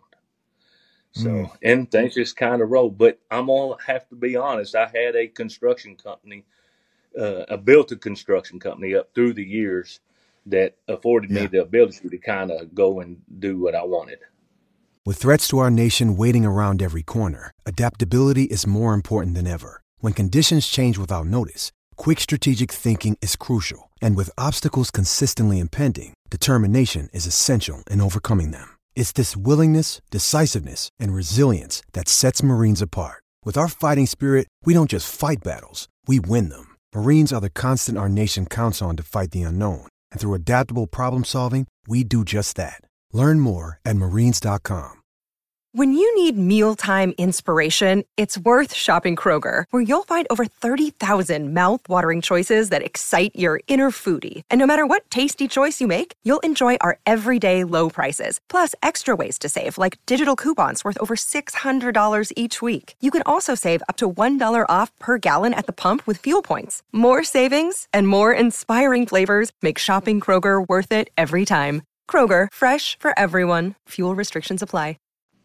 So, mm. and things just kind of rolled. But I'm going to have to be honest. I had a construction company, uh, I built a construction company up through the years that afforded yeah. me the ability to kind of go and do what I wanted. With threats to our nation waiting around every corner, adaptability is more important than ever. When conditions change without notice, quick strategic thinking is crucial. And with obstacles consistently impending, determination is essential in overcoming them. It's this willingness, decisiveness, and resilience that sets Marines apart. With our fighting spirit, we don't just fight battles, we win them. Marines are the constant our nation counts on to fight the unknown. And through adaptable problem solving, we do just that. Learn more at marines dot com. When you need mealtime inspiration, it's worth shopping Kroger, where you'll find over thirty thousand mouth-watering choices that excite your inner foodie. And no matter what tasty choice you make, you'll enjoy our everyday low prices, plus extra ways to save, like digital coupons worth over six hundred dollars each week. You can also save up to one dollar off per gallon at the pump with fuel points. More savings and more inspiring flavors make shopping Kroger worth it every time. Kroger, fresh for everyone. Fuel restrictions apply.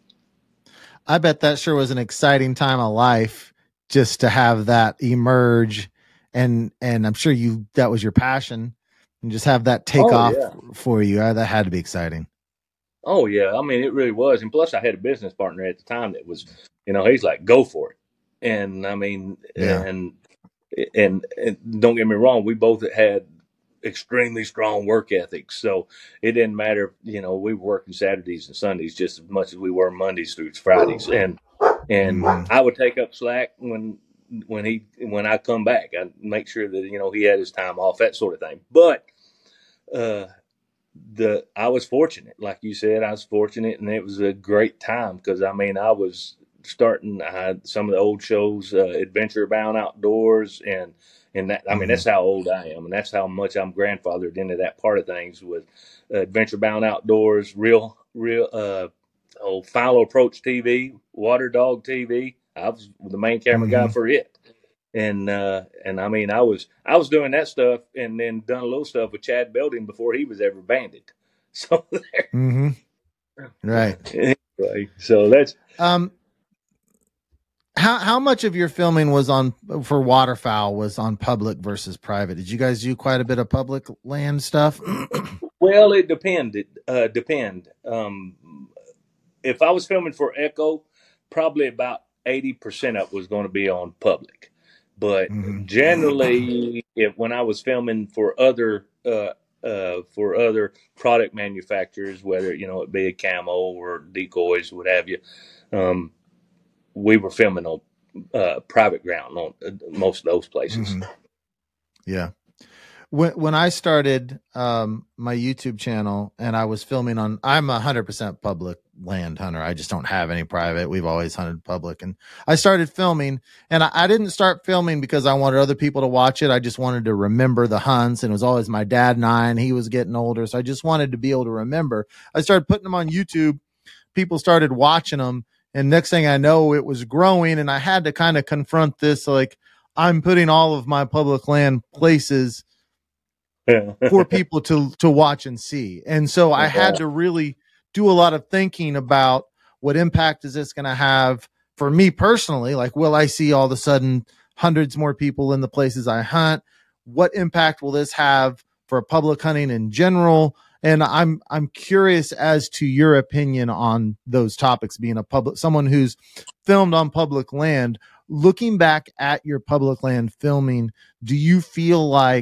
I bet that sure was an exciting time of life just to have that emerge. And, and I'm sure you, that was your passion, and just have that take Oh, off yeah. for you. Uh, That had to be exciting. Oh yeah, I mean it really was, and plus I had a business partner at the time that was, you know, he's like, go for it, and I mean, Yeah. and, and and don't get me wrong, we both had extremely strong work ethics, so it didn't matter, you know, we were working Saturdays and Sundays just as much as we were Mondays through Fridays, and and Mhm. I would take up slack when when he when I come back, I make sure that you know he had his time off, that sort of thing, but. uh the I was fortunate, like you said, I was fortunate, and it was a great time because I mean I was starting. I had some of the old shows, uh, Adventure Bound Outdoors, and and that I mean Mhm. that's how old I am, and that's how much I'm grandfathered into that part of things with uh, Adventure Bound Outdoors, real real uh oh Final Approach T V, Water Dog T V. I was the main camera guy Mhm. for it. And uh, and I mean, I was I was doing that stuff, and then done a little stuff with Chad Belding before he was ever banded. So there, Mhm. Right. anyway, so that's Um, how, how much of your filming was on for waterfowl was on public versus private? Did you guys do quite a bit of public land stuff? well, it depended. Uh, depend. Um, if I was filming for Echo, probably about eighty percent of it was going to be on public. But Mhm. generally, if when I was filming for other uh, uh, for other product manufacturers, whether you know it be a camo or decoys, what have you, um, we were filming on uh, private ground on uh, most of those places. Mhm. Yeah. When when I started um, my YouTube channel and I was filming on, I'm a hundred percent public land hunter. I just don't have any private. We've always hunted public, and I started filming, and I, I didn't start filming because I wanted other people to watch it. I just wanted to remember the hunts, and it was always my dad and I, and he was getting older, so I just wanted to be able to remember. I started putting them on YouTube. People started watching them, and next thing I know, it was growing, and I had to kind of confront this, like I'm putting all of my public land places for people to to watch and see. And so I had to really do a lot of thinking about what impact is this going to have for me personally? Like, will I see all of a sudden hundreds more people in the places I hunt? What impact will this have for public hunting in general? And I'm I'm curious as to your opinion on those topics, being a public someone who's filmed on public land. Looking back at your public land filming, do you feel like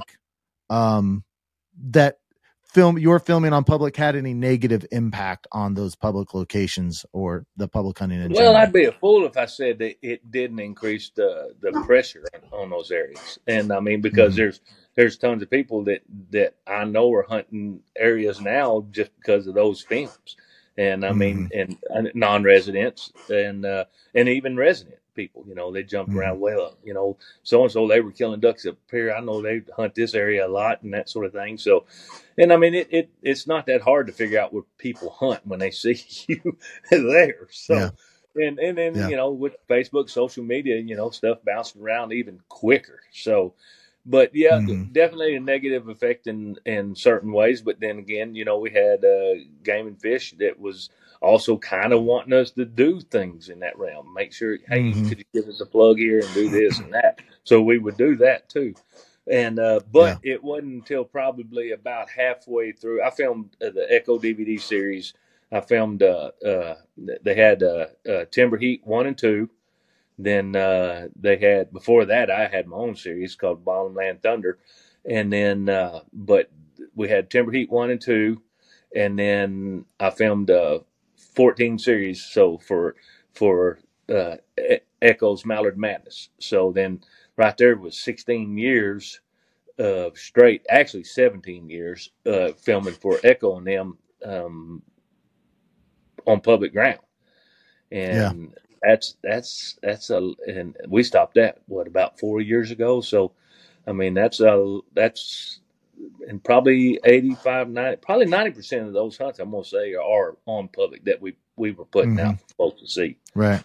um, that film your filming on public had any negative impact on those public locations or the public hunting in Well, general? I'd be a fool if I said that it didn't increase the the pressure on those areas. And I mean, because Mhm. there's there's tons of people that that I know are hunting areas now just because of those films. And I mean, and, and non-residents and uh, and even resident people, you know, they jump Mhm. around. Well, you know, so and so they were killing ducks up here. I know they hunt this area a lot and that sort of thing. So, and I mean, it, it it's not that hard to figure out what people hunt when they see you there. So, Yeah. and and then Yeah. you know, with Facebook, social media, you know, stuff bouncing around even quicker. So, but yeah, Mhm. definitely a negative effect in in certain ways. But then again, you know, we had uh, Game and Fish that was also kind of wanting us to do things in that realm. Make sure, hey, Mhm. could you give us a plug here and do this and that? So we would do that too. And uh, but it wasn't until probably about halfway through. I filmed uh, the Echo D V D series. I filmed. Uh, uh, they had uh, uh, Timber Heat one and two. Then uh, they had before that. I had my own series called Bottomland Thunder, and then uh, but we had Timber Heat one and two, and then I filmed uh, fourteen series. So for for uh, E- Echo's Mallard Madness. So then right there was sixteen years uh, straight, actually seventeen years uh, filming for Echo and them um, on public ground. and yeah. that's that's that's a and we stopped that what about four years ago. So, I mean that's a that's and probably eighty-five, ninety, probably ninety percent of those hunts I'm gonna say are on public that we we were putting mm-hmm. out for folks to see. Right.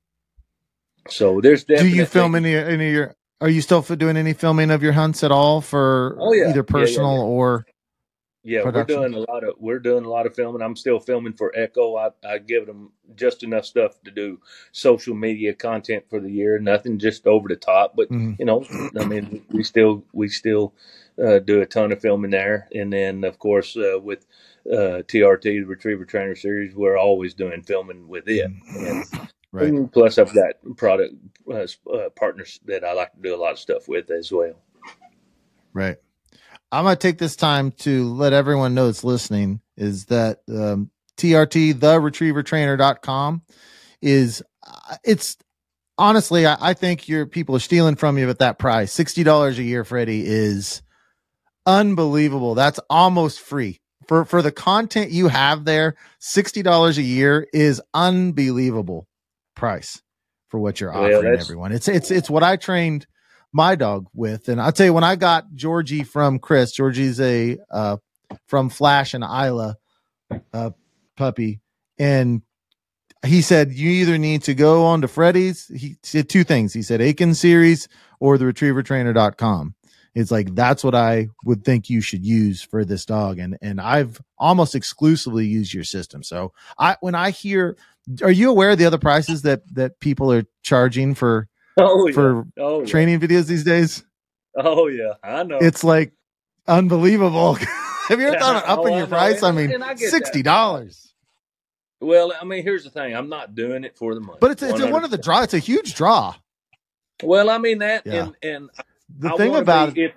So there's definitely. Do you film any any of your? Are you still doing any filming of your hunts at all for oh, yeah. either personal yeah, yeah, yeah. or? Yeah, production? we're doing a lot of we're doing a lot of filming. I'm still filming for Echo. I, I give them just enough stuff to do social media content for the year. Nothing just over the top, but mm-hmm. you know, I mean, we still we still uh, do a ton of filming there. And then, of course, uh, with uh, T R T, the Retriever Trainer Series, we're always doing filming with it. And, right. and plus, I've got product uh, uh, partners that I like to do a lot of stuff with as well. Right. I'm going to take this time to let everyone know that's listening is that um, T R T, the retriever trainer dot com is uh, it's honestly, I, I think your people are stealing from you at that price. sixty dollars a year, Freddie, is unbelievable. That's almost free for, for the content you have there. sixty dollars a year is unbelievable price for what you're offering well, everyone. It's, it's, it's what I trained my dog with. And I'll tell you, when I got Georgie from Chris, Georgie's a, uh, from Flash and Isla, uh, puppy. And he said, you either need to go on to Freddie's. He said two things. He said, Aiken series or the retriever trainer dot com. It's like, that's what I would think you should use for this dog. And, and I've almost exclusively used your system. So I, when I hear, are you aware of the other prices that, that people are charging for, Oh, yeah. for oh, yeah. training videos these days? Oh yeah, I know. It's like unbelievable. Have you ever thought of upping oh, your price? I mean, I sixty dollars. Well, I mean, here's the thing: I'm not doing it for the money. But it's it's one of the draw. It's a huge draw. Well, I mean that, yeah. and and the I thing about be, if,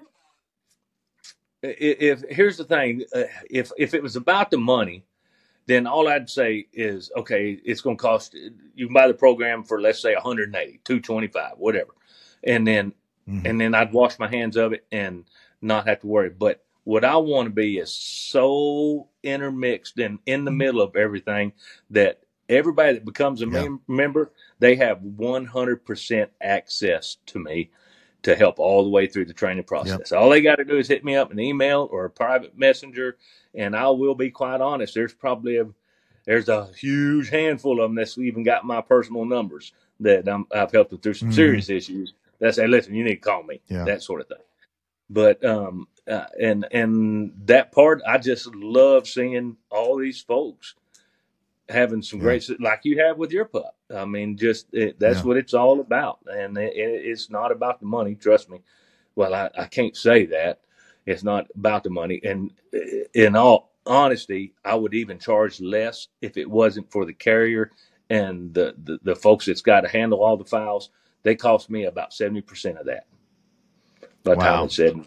if if here's the thing, uh, if if it was about the money, then all I'd say is, okay, it's going to cost, you can buy the program for, let's say, one eighty, two twenty-five, whatever. And then, mm-hmm. and then I'd wash my hands of it and not have to worry. But what I want to be is so intermixed and in the middle of everything that everybody that becomes a yeah. mem- member, they have one hundred percent access to me to help all the way through the training process. Yep. All they got to do is hit me up an email or a private messenger, and I will be quite honest. There's probably a there's a huge handful of them that's even got my personal numbers that I'm, I've helped them through some mm-hmm. serious issues. That say, listen, you need to call me, yeah. that sort of thing. But um, uh, and and that part, I just love seeing all these folks having some yeah. great, like you have with your pup. I mean, just it, that's yeah. what it's all about, and it, it's not about the money. Trust me. Well, I, I can't say that it's not about the money. And in all honesty, I would even charge less if it wasn't for the carrier and the the, the folks that's got to handle all the files. They cost me about seventy percent of that. By the time it's said.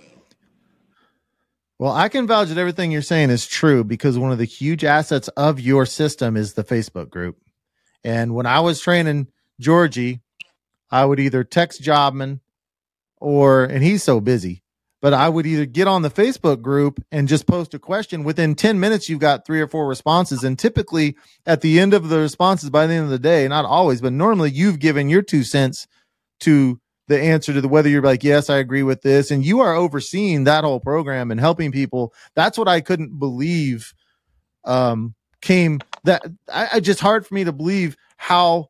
Well, I can vouch that everything you're saying is true because one of the huge assets of your system is the Facebook group. And when I was training Georgie, I would either text Jobman or, and he's so busy, but I would either get on the Facebook group and just post a question. Within ten minutes, you've got three or four responses. And typically at the end of the responses, by the end of the day, not always, but normally you've given your two cents to the answer to the, whether you're like, yes, I agree with this. And you are overseeing that whole program and helping people. That's what I couldn't believe um, came that I, I just hard for me to believe how,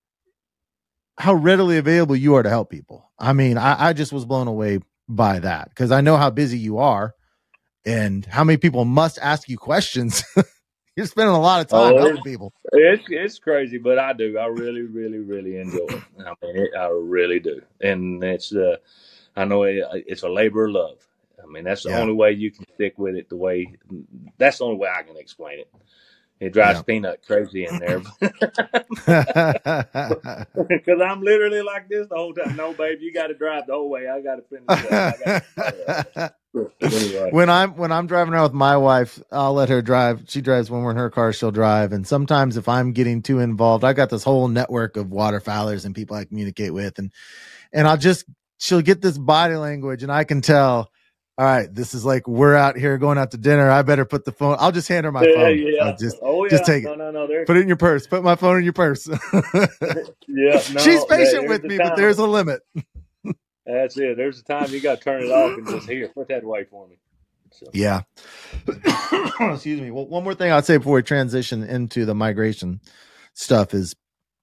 how readily available you are to help people. I mean, I, I just was blown away by that because I know how busy you are and how many people must ask you questions. You're spending a lot of time oh, helping people. It's it's crazy, but I do. I really, really, really enjoy it. I mean, it, I really do. And it's, uh, I know it, it's a labor of love. I mean, that's the yeah. only way you can stick with it. The way that's the only way I can explain it. It drives yeah. Peanut crazy in there because I'm literally like this the whole time. No, babe, you got to drive the whole way. I got to finish. Anyway. When I'm when I'm driving around with my wife, I'll let her drive. She drives when we're in her car. She'll drive. And sometimes if I'm getting too involved, I got this whole network of waterfowlers and people I communicate with, and and I'll just she'll get this body language, and I can tell. All right, this is like we're out here going out to dinner. I better put the phone. I'll just hand her my yeah, phone. Yeah. I'll just, oh Oh yeah, Just take no, it. no, no. There, Put it in your purse. Put my phone in your purse. yeah, no. She's patient there- with there's me, a but time- there's a limit. That's it. There's a time you got to turn it off and just here, put that away for me. So. Yeah. Excuse me. Well, one more thing I'd say before we transition into the migration stuff is,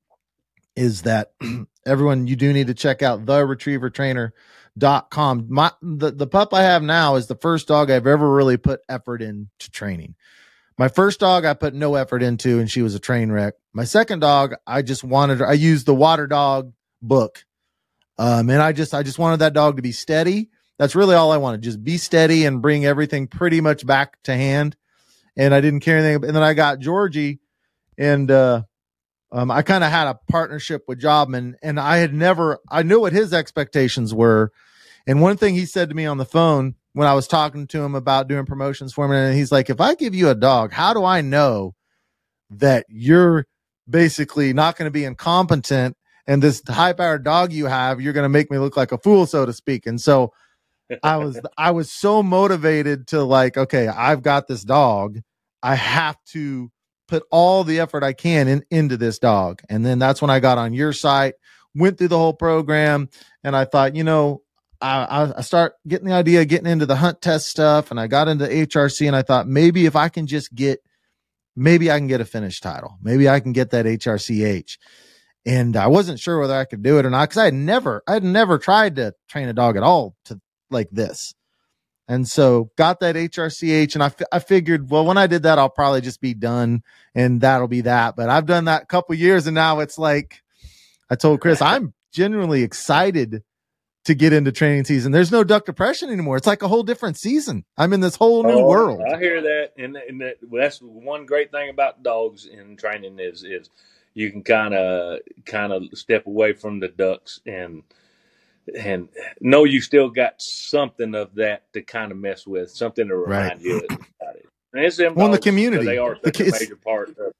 is that everyone, you do need to check out the retriever trainer dot com. My, the, the pup I have now is the first dog I've ever really put effort into training. My first dog I put no effort into, and she was a train wreck. My second dog, I just wanted, I used the Water Dog book. Um, and I just, I just wanted that dog to be steady. That's really all I wanted. Just be steady and bring everything pretty much back to hand. And I didn't care anything. And then I got Georgie, and, uh, um, I kind of had a partnership with Jobman, and I had never, I knew what his expectations were. And one thing he said to me on the phone when I was talking to him about doing promotions for him, and he's like, if I give you a dog, how do I know that you're basically not going to be incompetent, and this high powered dog you have, you're going to make me look like a fool, so to speak. And so I was, I was so motivated to like, okay, I've got this dog. I have to put all the effort I can in, into this dog. And then that's when I got on your site, went through the whole program. And I thought, you know, I, I start getting the idea, getting into the hunt test stuff. And I got into H R C, and I thought maybe if I can just get, maybe I can get a finish title. Maybe I can get that H R C H. And I wasn't sure whether I could do it or not, because I had never, I had never tried to train a dog at all to like this. And so got that H R C H, and I, f- I figured, well, when I did that, I'll probably just be done, and that'll be that. But I've done that a couple years, and now it's like, I told Chris, I'm genuinely excited to get into training season. There's no duck depression anymore. It's like a whole different season. I'm in this whole new Oh, world. I hear that, and, and that, well, that's one great thing about dogs in training is is you can kind of kind of step away from the ducks and and know you still got something of that to kind of mess with, something to remind Right. you about it. And it's them Well, in the dogs, community. they are The such a kids- major part of.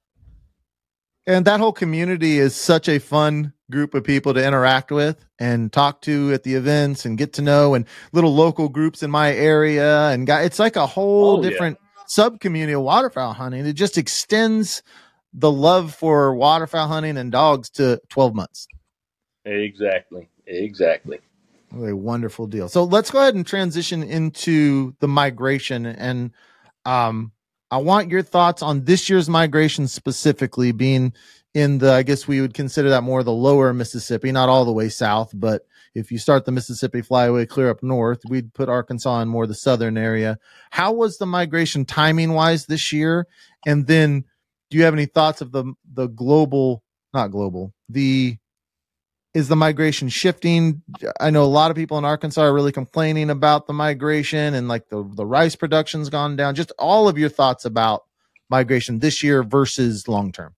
And that whole community is such a fun group of people to interact with and talk to at the events and get to know, and little local groups in my area. And guy, it's like a whole Oh, yeah. different sub community of waterfowl hunting. It just extends the love for waterfowl hunting and dogs to twelve months. Exactly, exactly. A wonderful deal. So let's go ahead and transition into the migration. And um, I want your thoughts on this year's migration specifically, being in the, I guess we would consider that more the lower Mississippi, not all the way south, but if you start the Mississippi flyway clear up north, we'd put Arkansas in more the southern area. How was the migration timing wise this year? And then do you have any thoughts of the, the global, not global, the, is the migration shifting? I know a lot of people in Arkansas are really complaining about the migration, and like the, the rice production's gone down. Just all of your thoughts about migration this year versus long term.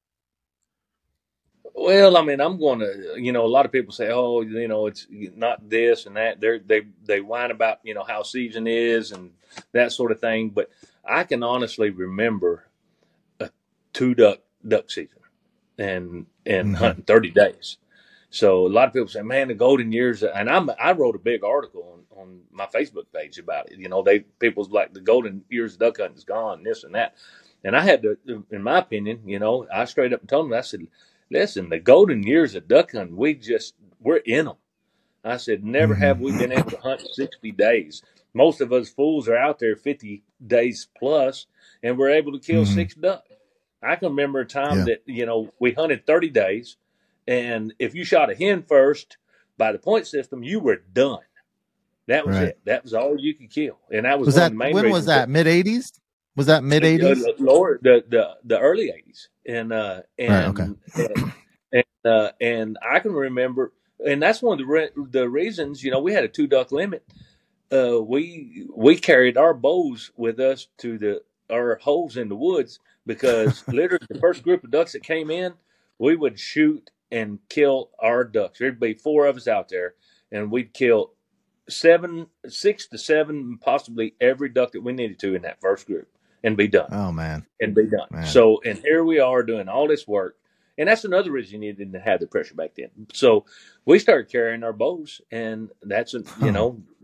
Well, I mean, I'm going to, you know, a lot of people say, oh, you know, it's not this and that. They're, they they whine about, you know, how season is and that sort of thing. But I can honestly remember a two duck duck season and and Mhm. hunting thirty days. So a lot of people say, man, the golden years. And I'm, I wrote a big article on, on my Facebook page about it. You know, they people's like the golden years of duck hunting is gone, this and that. And I had to, in my opinion, you know, I straight up and told them, I said, listen, the golden years of duck hunting, we just, we're in them. I said, never have we been able to hunt sixty days. Most of us fools are out there fifty days plus, and we're able to kill Mhm. six ducks. I can remember a time Yeah. that, you know, we hunted thirty days, and if you shot a hen first by the point system, you were done. That was Right. it. That was all you could kill. And that was, Was one that, of the main when was reasons that? Mid eighties? Was that mid eighties? uh, lower the, the the early eighties, and uh and Right, and and, uh, and I can remember, and that's one of the re- the reasons, you know, we had a two duck limit. Uh, we we carried our bows with us to the our holes in the woods, because literally the first group of ducks that came in, we would shoot and kill our ducks. There'd be four of us out there, and we'd kill seven, six to seven, possibly every duck that we needed to in that first group, and be done. Oh man. and be done. Man. So, and here we are doing all this work. And that's another reason you didn't have the pressure back then. So we started carrying our bows, and that's, a, you know,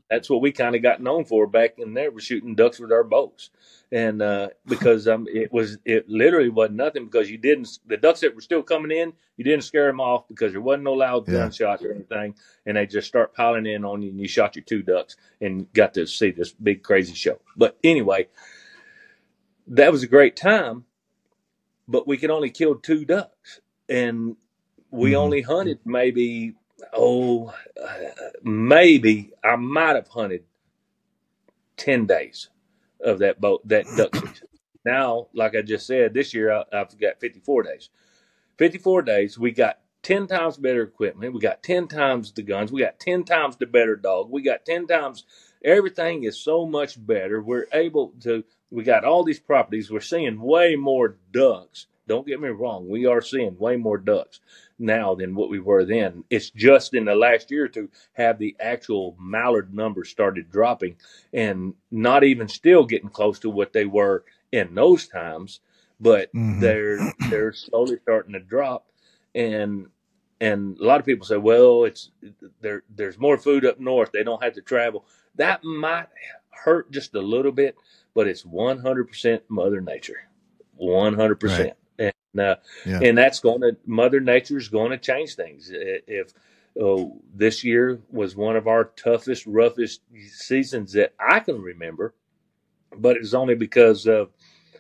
That's what we kind of got known for back in there, was shooting ducks with our bows. And uh, because um, it was, it literally wasn't nothing, because you didn't, the ducks that were still coming in, you didn't scare them off because there wasn't no loud Yeah. gunshots or anything. And they just start piling in on you, and you shot your two ducks and got to see this big crazy show. But anyway, that was a great time, but we could only kill two ducks. And we Mhm. only hunted maybe, oh, uh, maybe I might have hunted ten days of that boat, that duck season. Now, like I just said, this year I, I've got fifty-four days. fifty-four days, we got ten times better equipment. We got ten times the guns. We got ten times the better dog. We got ten times, everything is so much better. We're able to, we got all these properties. We're seeing way more ducks. Don't get me wrong. We are seeing way more ducks now than what we were then. It's just in the last year or two have the actual mallard numbers started dropping, and not even still getting close to what they were in those times, but Mhm. they're they're slowly starting to drop. And and a lot of people say, well, it's there there's more food up north, they don't have to travel. That might hurt just a little bit, but it's one hundred percent Mother Nature. one hundred percent. And uh, Yeah. and that's going to, Mother Nature's going to change things. If uh, this year was one of our toughest, roughest seasons that I can remember, but it's only because of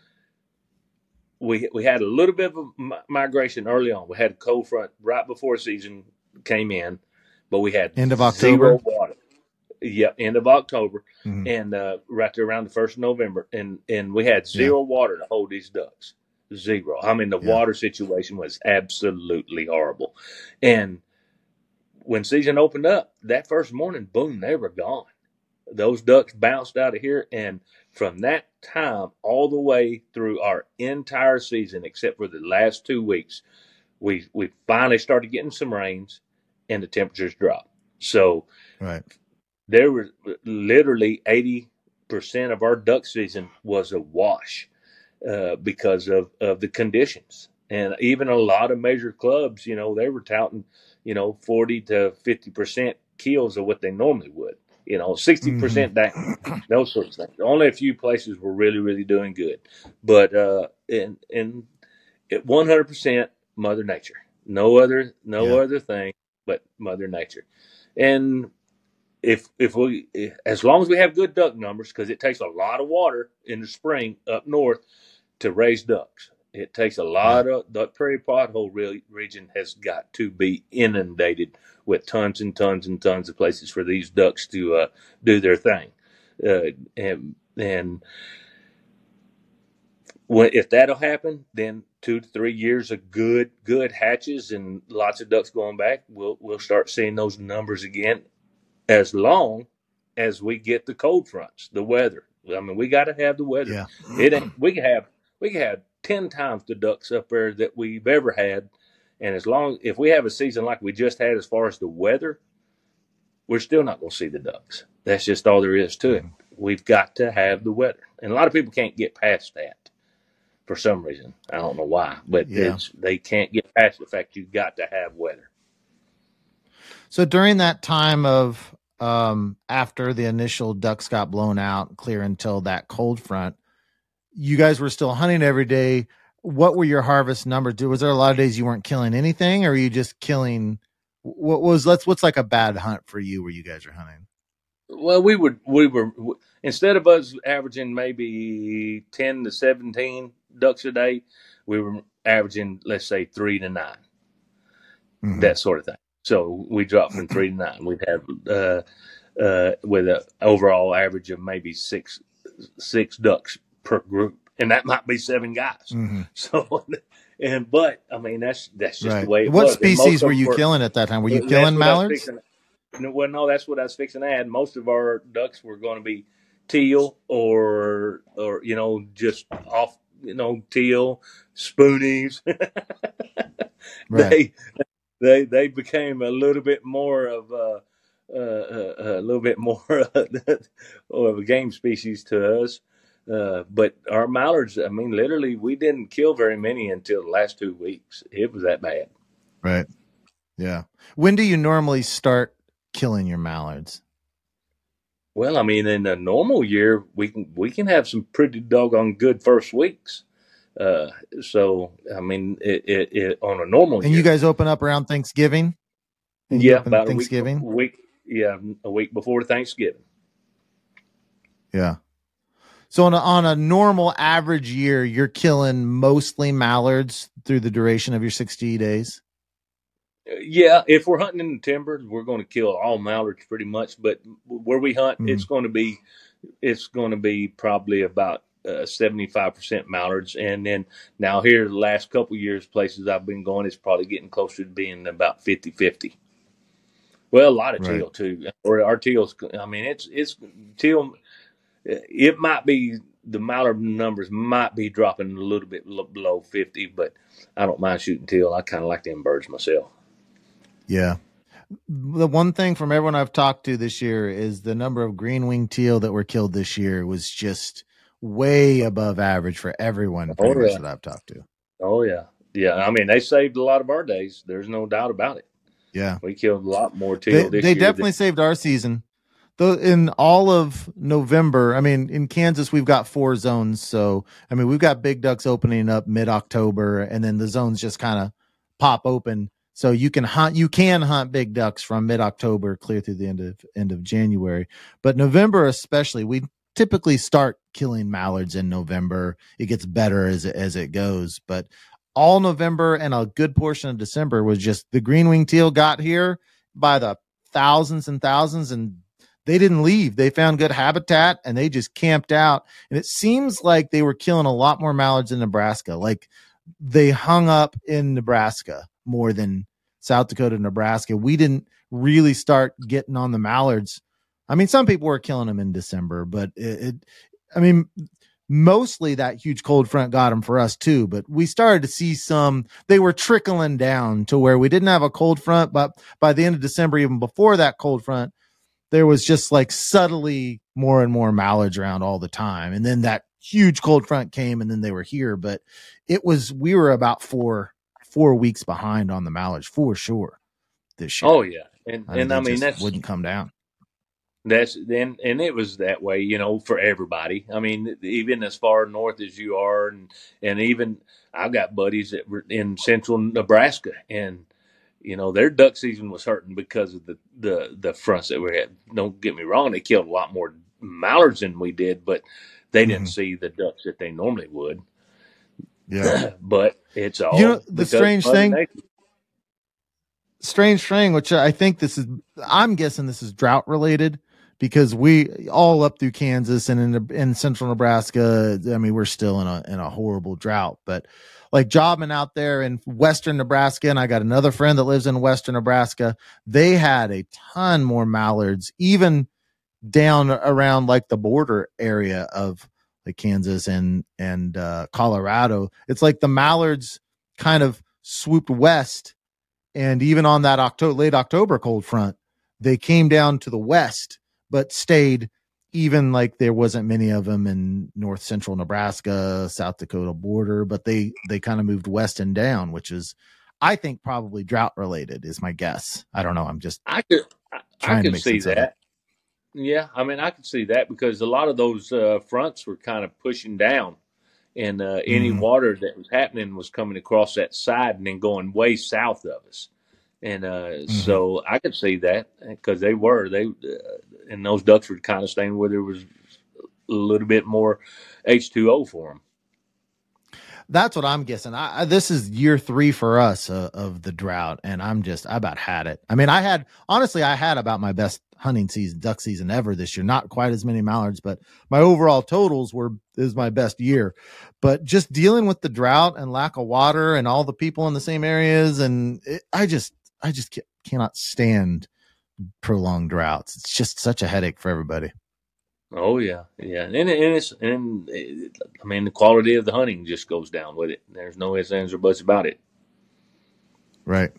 we we had a little bit of a migration early on. We had a cold front right before season came in, but we had End of zero October. water. Yeah, end of October, Mhm. and uh, right there around the first of November, and and we had zero water to hold these ducks. Zero. I mean, the Yeah. water situation was absolutely horrible. And when season opened up, that first morning, boom, they were gone. Those ducks bounced out of here, and from that time all the way through our entire season, except for the last two weeks, we we finally started getting some rains, and the temperatures dropped. So Right. there was literally eighty percent of our duck season was a wash uh, because of, of the conditions. And even a lot of major clubs, you know, they were touting, you know, forty to fifty percent kills of what they normally would, you know, sixty percent down, those sorts of things. Only a few places were really, really doing good. But, uh, and, and it one hundred percent Mother Nature, no other, no Yeah. other thing but Mother Nature. And if, if we, as long as we have good duck numbers, because it takes a lot of water in the spring up north to raise ducks. It takes a lot of, the prairie pothole re- region has got to be inundated with tons and tons and tons of places for these ducks to uh, do their thing. Uh, and and when, if that'll happen, then two to three years of good, good hatches and lots of ducks going back, we'll, we'll start seeing those numbers again, as long as we get the cold fronts, the weather. I mean, we got to have the weather. Yeah. It ain't, we can have, we can have ten times the ducks up there that we've ever had. And as long, if we have a season like we just had, as far as the weather, we're still not going to see the ducks. That's just all there is to it. We've got to have the weather. And a lot of people can't get past that for some reason. I don't know why, but Yeah. it's, they can't get past the fact you've got to have weather. So during that time of um, after the initial ducks got blown out, clear until that cold front, you guys were still hunting every day. What were your harvest numbers? Was there a lot of days you weren't killing anything, or were you just killing? What was let's what's like a bad hunt for you where you guys are hunting? Well, we would, we were, instead of us averaging maybe ten to seventeen ducks a day, we were averaging, let's say, three to nine, Mhm. that sort of thing. So we dropped from three to nine. We'd have, uh, uh, with an overall average of maybe six, six ducks per group. And that might be seven guys. Mhm. So, and, but I mean, that's, that's just Right. the way it What was. And most species of were them you killing at that time? Were you That's killing what I was mallards? fixing- No, well, no, that's what I was fixing to add. Most of our ducks were going to be teal or, or you know, just off, you know, teal, spoonies. Right. They, they, they became a little bit more of a, uh, uh, a little bit more of a game species to us. Uh, but our mallards, I mean, literally, we didn't kill very many until the last two weeks. It was that bad. Right. Yeah. When do you normally start killing your mallards? Well, I mean, in a normal year, we can we can have some pretty doggone good first weeks. Uh, so, I mean, it, it, it on a normal And year. you guys open up around Thanksgiving? And you Yeah, open about Thanksgiving? a week, week. Yeah, a week before Thanksgiving. Yeah. So on a, on a normal average year, you're killing mostly mallards through the duration of your sixty days? Yeah, if we're hunting in the timber, we're going to kill all mallards pretty much. But where we hunt, Mm. it's going to be, it's going to be probably about uh, seventy-five percent mallards. And then now here, the last couple of years, places I've been going, it's probably getting closer to being about fifty-fifty. Well, a lot of Right. teal too, or our teals. I mean, it's it's teal. It might be the mallard numbers might be dropping a little bit below fifty, but I don't mind shooting teal. I kind of like them birds myself. Yeah. The one thing from everyone I've talked to this year is the number of green-winged teal that were killed this year was just way above average for everyone pretty Oh, much yeah. that I've talked to. Oh, yeah. Yeah, I mean, they saved a lot of our days. There's no doubt about it. Yeah. We killed a lot more teal They, this they year. definitely than- saved our season. Though in all of November, I mean, in Kansas, we've got four zones. So, I mean, we've got big ducks opening up mid-October, and then the zones just kind of pop open. So you can hunt, you can hunt big ducks from mid-October clear through the end of end of January. But November, especially, we typically start killing mallards in November. It gets better as it, as it goes. But all November and a good portion of December was just the green-winged teal got here by the thousands and thousands, and they didn't leave. They found good habitat and they just camped out. And it seems like they were killing a lot more mallards in Nebraska. Like they hung up in Nebraska more than South Dakota, Nebraska. We didn't really start getting on the mallards. I mean, some people were killing them in December, but it, it I mean, mostly that huge cold front got them for us too. But we started to see some, they were trickling down to where we didn't have a cold front, but by the end of December, even before that cold front, there was just like subtly more and more mallards around all the time. And then that huge cold front came and then they were here, but it was, we were about four, four weeks behind on the mallards for sure this year. Oh, yeah. And, I mean, and I mean, just that's, wouldn't come down. That's then, and it was that way, you know, for everybody. I mean, even as far north as you are, and and even I've got buddies that were in central Nebraska, and you know their duck season was hurting because of the the the fronts that we had. Don't get me wrong; they killed a lot more mallards than we did, but they didn't Mhm. see the ducks that they normally would. Yeah. But it's all You know, the because strange Mother thing- Nature. Strange thing, which I think this is, I'm guessing this is drought related because we all up through Kansas and in in central Nebraska. I mean, we're still in a in a horrible drought, but like jobbing out there in western Nebraska, and I got another friend that lives in western Nebraska. They had a ton more mallards, even down around like the border area of like Kansas and and uh, Colorado. It's like the mallards kind of swooped west. And even on that October, late October cold front, they came down to the west, but stayed even like there wasn't many of them in north central Nebraska, South Dakota border, but they, they kind of moved west and down, which is, I think, probably drought related is my guess. I don't know. I'm just I could, I, trying I to could make see sense of that. Yeah, I mean, I could see that because a lot of those uh, fronts were kind of pushing down, and uh, any Mhm. water that was happening was coming across that side and then going way south of us. And uh, Mm-hmm. so I could see that because they were they, uh, and those ducks were kind of staying where there was a little bit more H two O for them. That's what I'm guessing. I, I this is year three for us uh, of the drought, and I'm just I about had it. I mean, I had honestly, I had about my best hunting season, duck season ever this year. Not quite as many mallards, but my overall totals were is my best year. But just dealing with the drought and lack of water and all the people in the same areas, and it, I just I just ca- cannot stand prolonged droughts. It's just such a headache for everybody. Oh yeah, yeah, and, and it's and it, I mean the quality of the hunting just goes down with it. There's no ifs, ands, or buts about it. Right.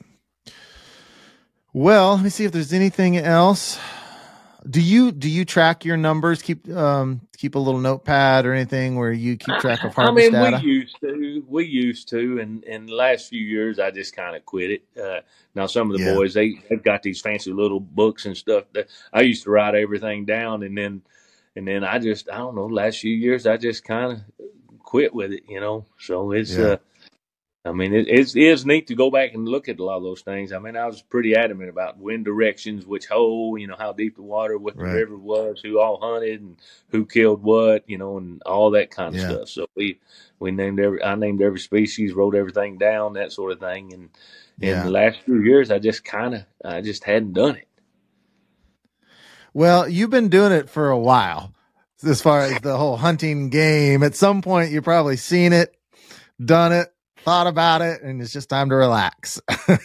Well, let me see if there's anything else. Do you do you track your numbers? Keep um keep a little notepad or anything where you keep track of I harvest mean, data? we used to, we used to, and in the last few years, I just kind of quit it. Uh, now, some of the Yeah. boys, they they've got these fancy little books and stuff that I used to write everything down, and then, and then I just, I don't know, last few years, I just kind of quit with it, you know. So it's, Yeah. uh, I mean, it, it's, it is neat to go back and look at a lot of those things. I mean, I was pretty adamant about wind directions, which hole, you know, how deep the water, what the Right. river was, who all hunted, and who killed what, you know, and all that kind of Yeah. stuff. So we we named every, I named every species, wrote everything down, that sort of thing. And in Yeah. the last few years, I just kind of, I just hadn't done it. Well, you've been doing it for a while as far as the whole hunting game. At some point, you've probably seen it, done it, thought about it, and it's just time to relax.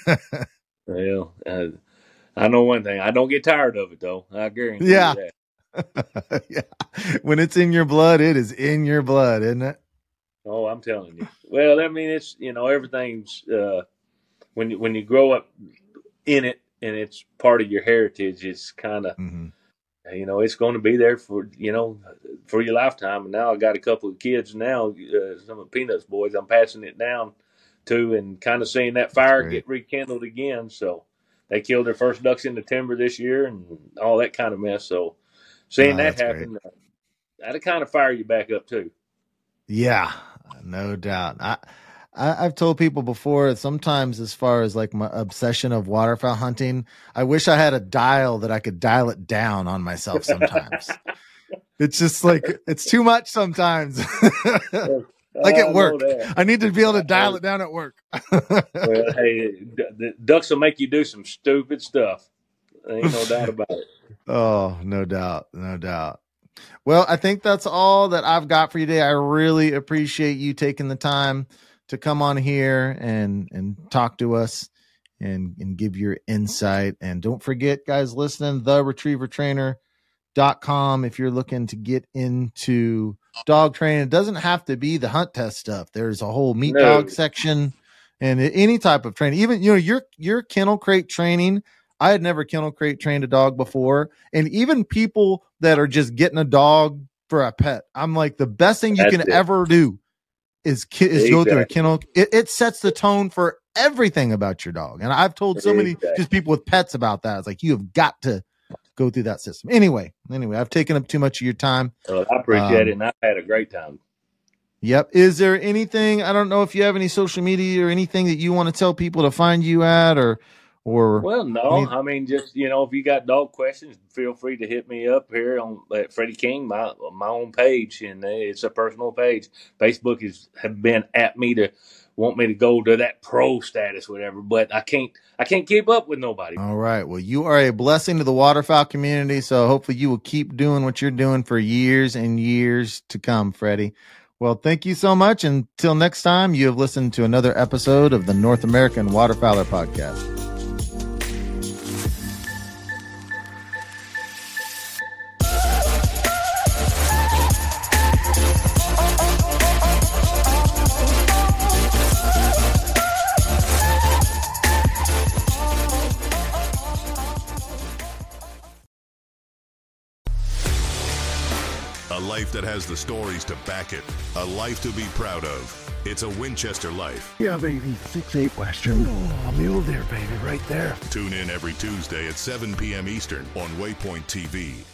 Well, uh, I know one thing. I don't get tired of it, though. I guarantee Yeah. you that. Yeah. When it's in your blood, it is in your blood, isn't it? Oh, I'm telling you. Well, I mean, it's, you know, everything's, uh, when you, when you grow up in it and it's part of your heritage, it's kind of, Mm-hmm. you know, it's going to be there for, you know, for your lifetime. And now I got a couple of kids now, uh, some of Peanuts boys, I'm passing it down to, and kind of seeing that fire great. get rekindled again. So they killed their first ducks in the timber this year and all that kind of mess. So seeing Oh, that that's happen, uh, that'll kind of fire you back up too. Yeah, no doubt. I, I, I've told people before, sometimes as far as like my obsession of waterfowl hunting, I wish I had a dial that I could dial it down on myself sometimes. It's just like, it's too much sometimes. Like I at know work. that. I need to be able to dial it down at work. Well, hey, d- the ducks will make you do some stupid stuff. Ain't no doubt about it. Oh, no doubt. No doubt. Well, I think that's all that I've got for you today. I really appreciate you taking the time to come on here and, and talk to us and, and give your insight. And don't forget, guys, listening, the retriever trainer dot com. If you're looking to get into dog training, it doesn't have to be the hunt test stuff. There's a whole meat No. dog section and any type of training, even, you know, your, your kennel crate training. I had never kennel crate trained a dog before. And even people that are just getting a dog for a pet, I'm like, the best thing you That's can it. ever do is, ki- is go through a Exactly. kennel. It, it sets the tone for everything about your dog. And I've told so many Exactly. just people with pets about that. It's like, you have got to go through that system. Anyway, anyway, I've taken up too much of your time. Well, I appreciate Um, it, and I've had a great time. Yep. Is there anything, I don't know if you have any social media or anything that you want to tell people to find you at, or, or, Well, no, I mean- I mean, just, you know, if you got dog questions, feel free to hit me up here on at Freddie King, my my own page, and it's a personal page. Facebook has have been at me to want me to go to that pro status, whatever, but I can't I can't keep up with nobody. all right. Well, you are a blessing to the waterfowl community. So hopefully you will keep doing what you're doing for years and years to come, Freddie. Well, thank you so much. Until next time, you have listened to another episode of the North American Waterfowler Podcast. A life that has the stories to back it. A life to be proud of. It's a Winchester life. Yeah, baby. six eight Western. Oh, mule deer, baby, right there. Tune in every Tuesday at seven p.m. Eastern on Waypoint T V.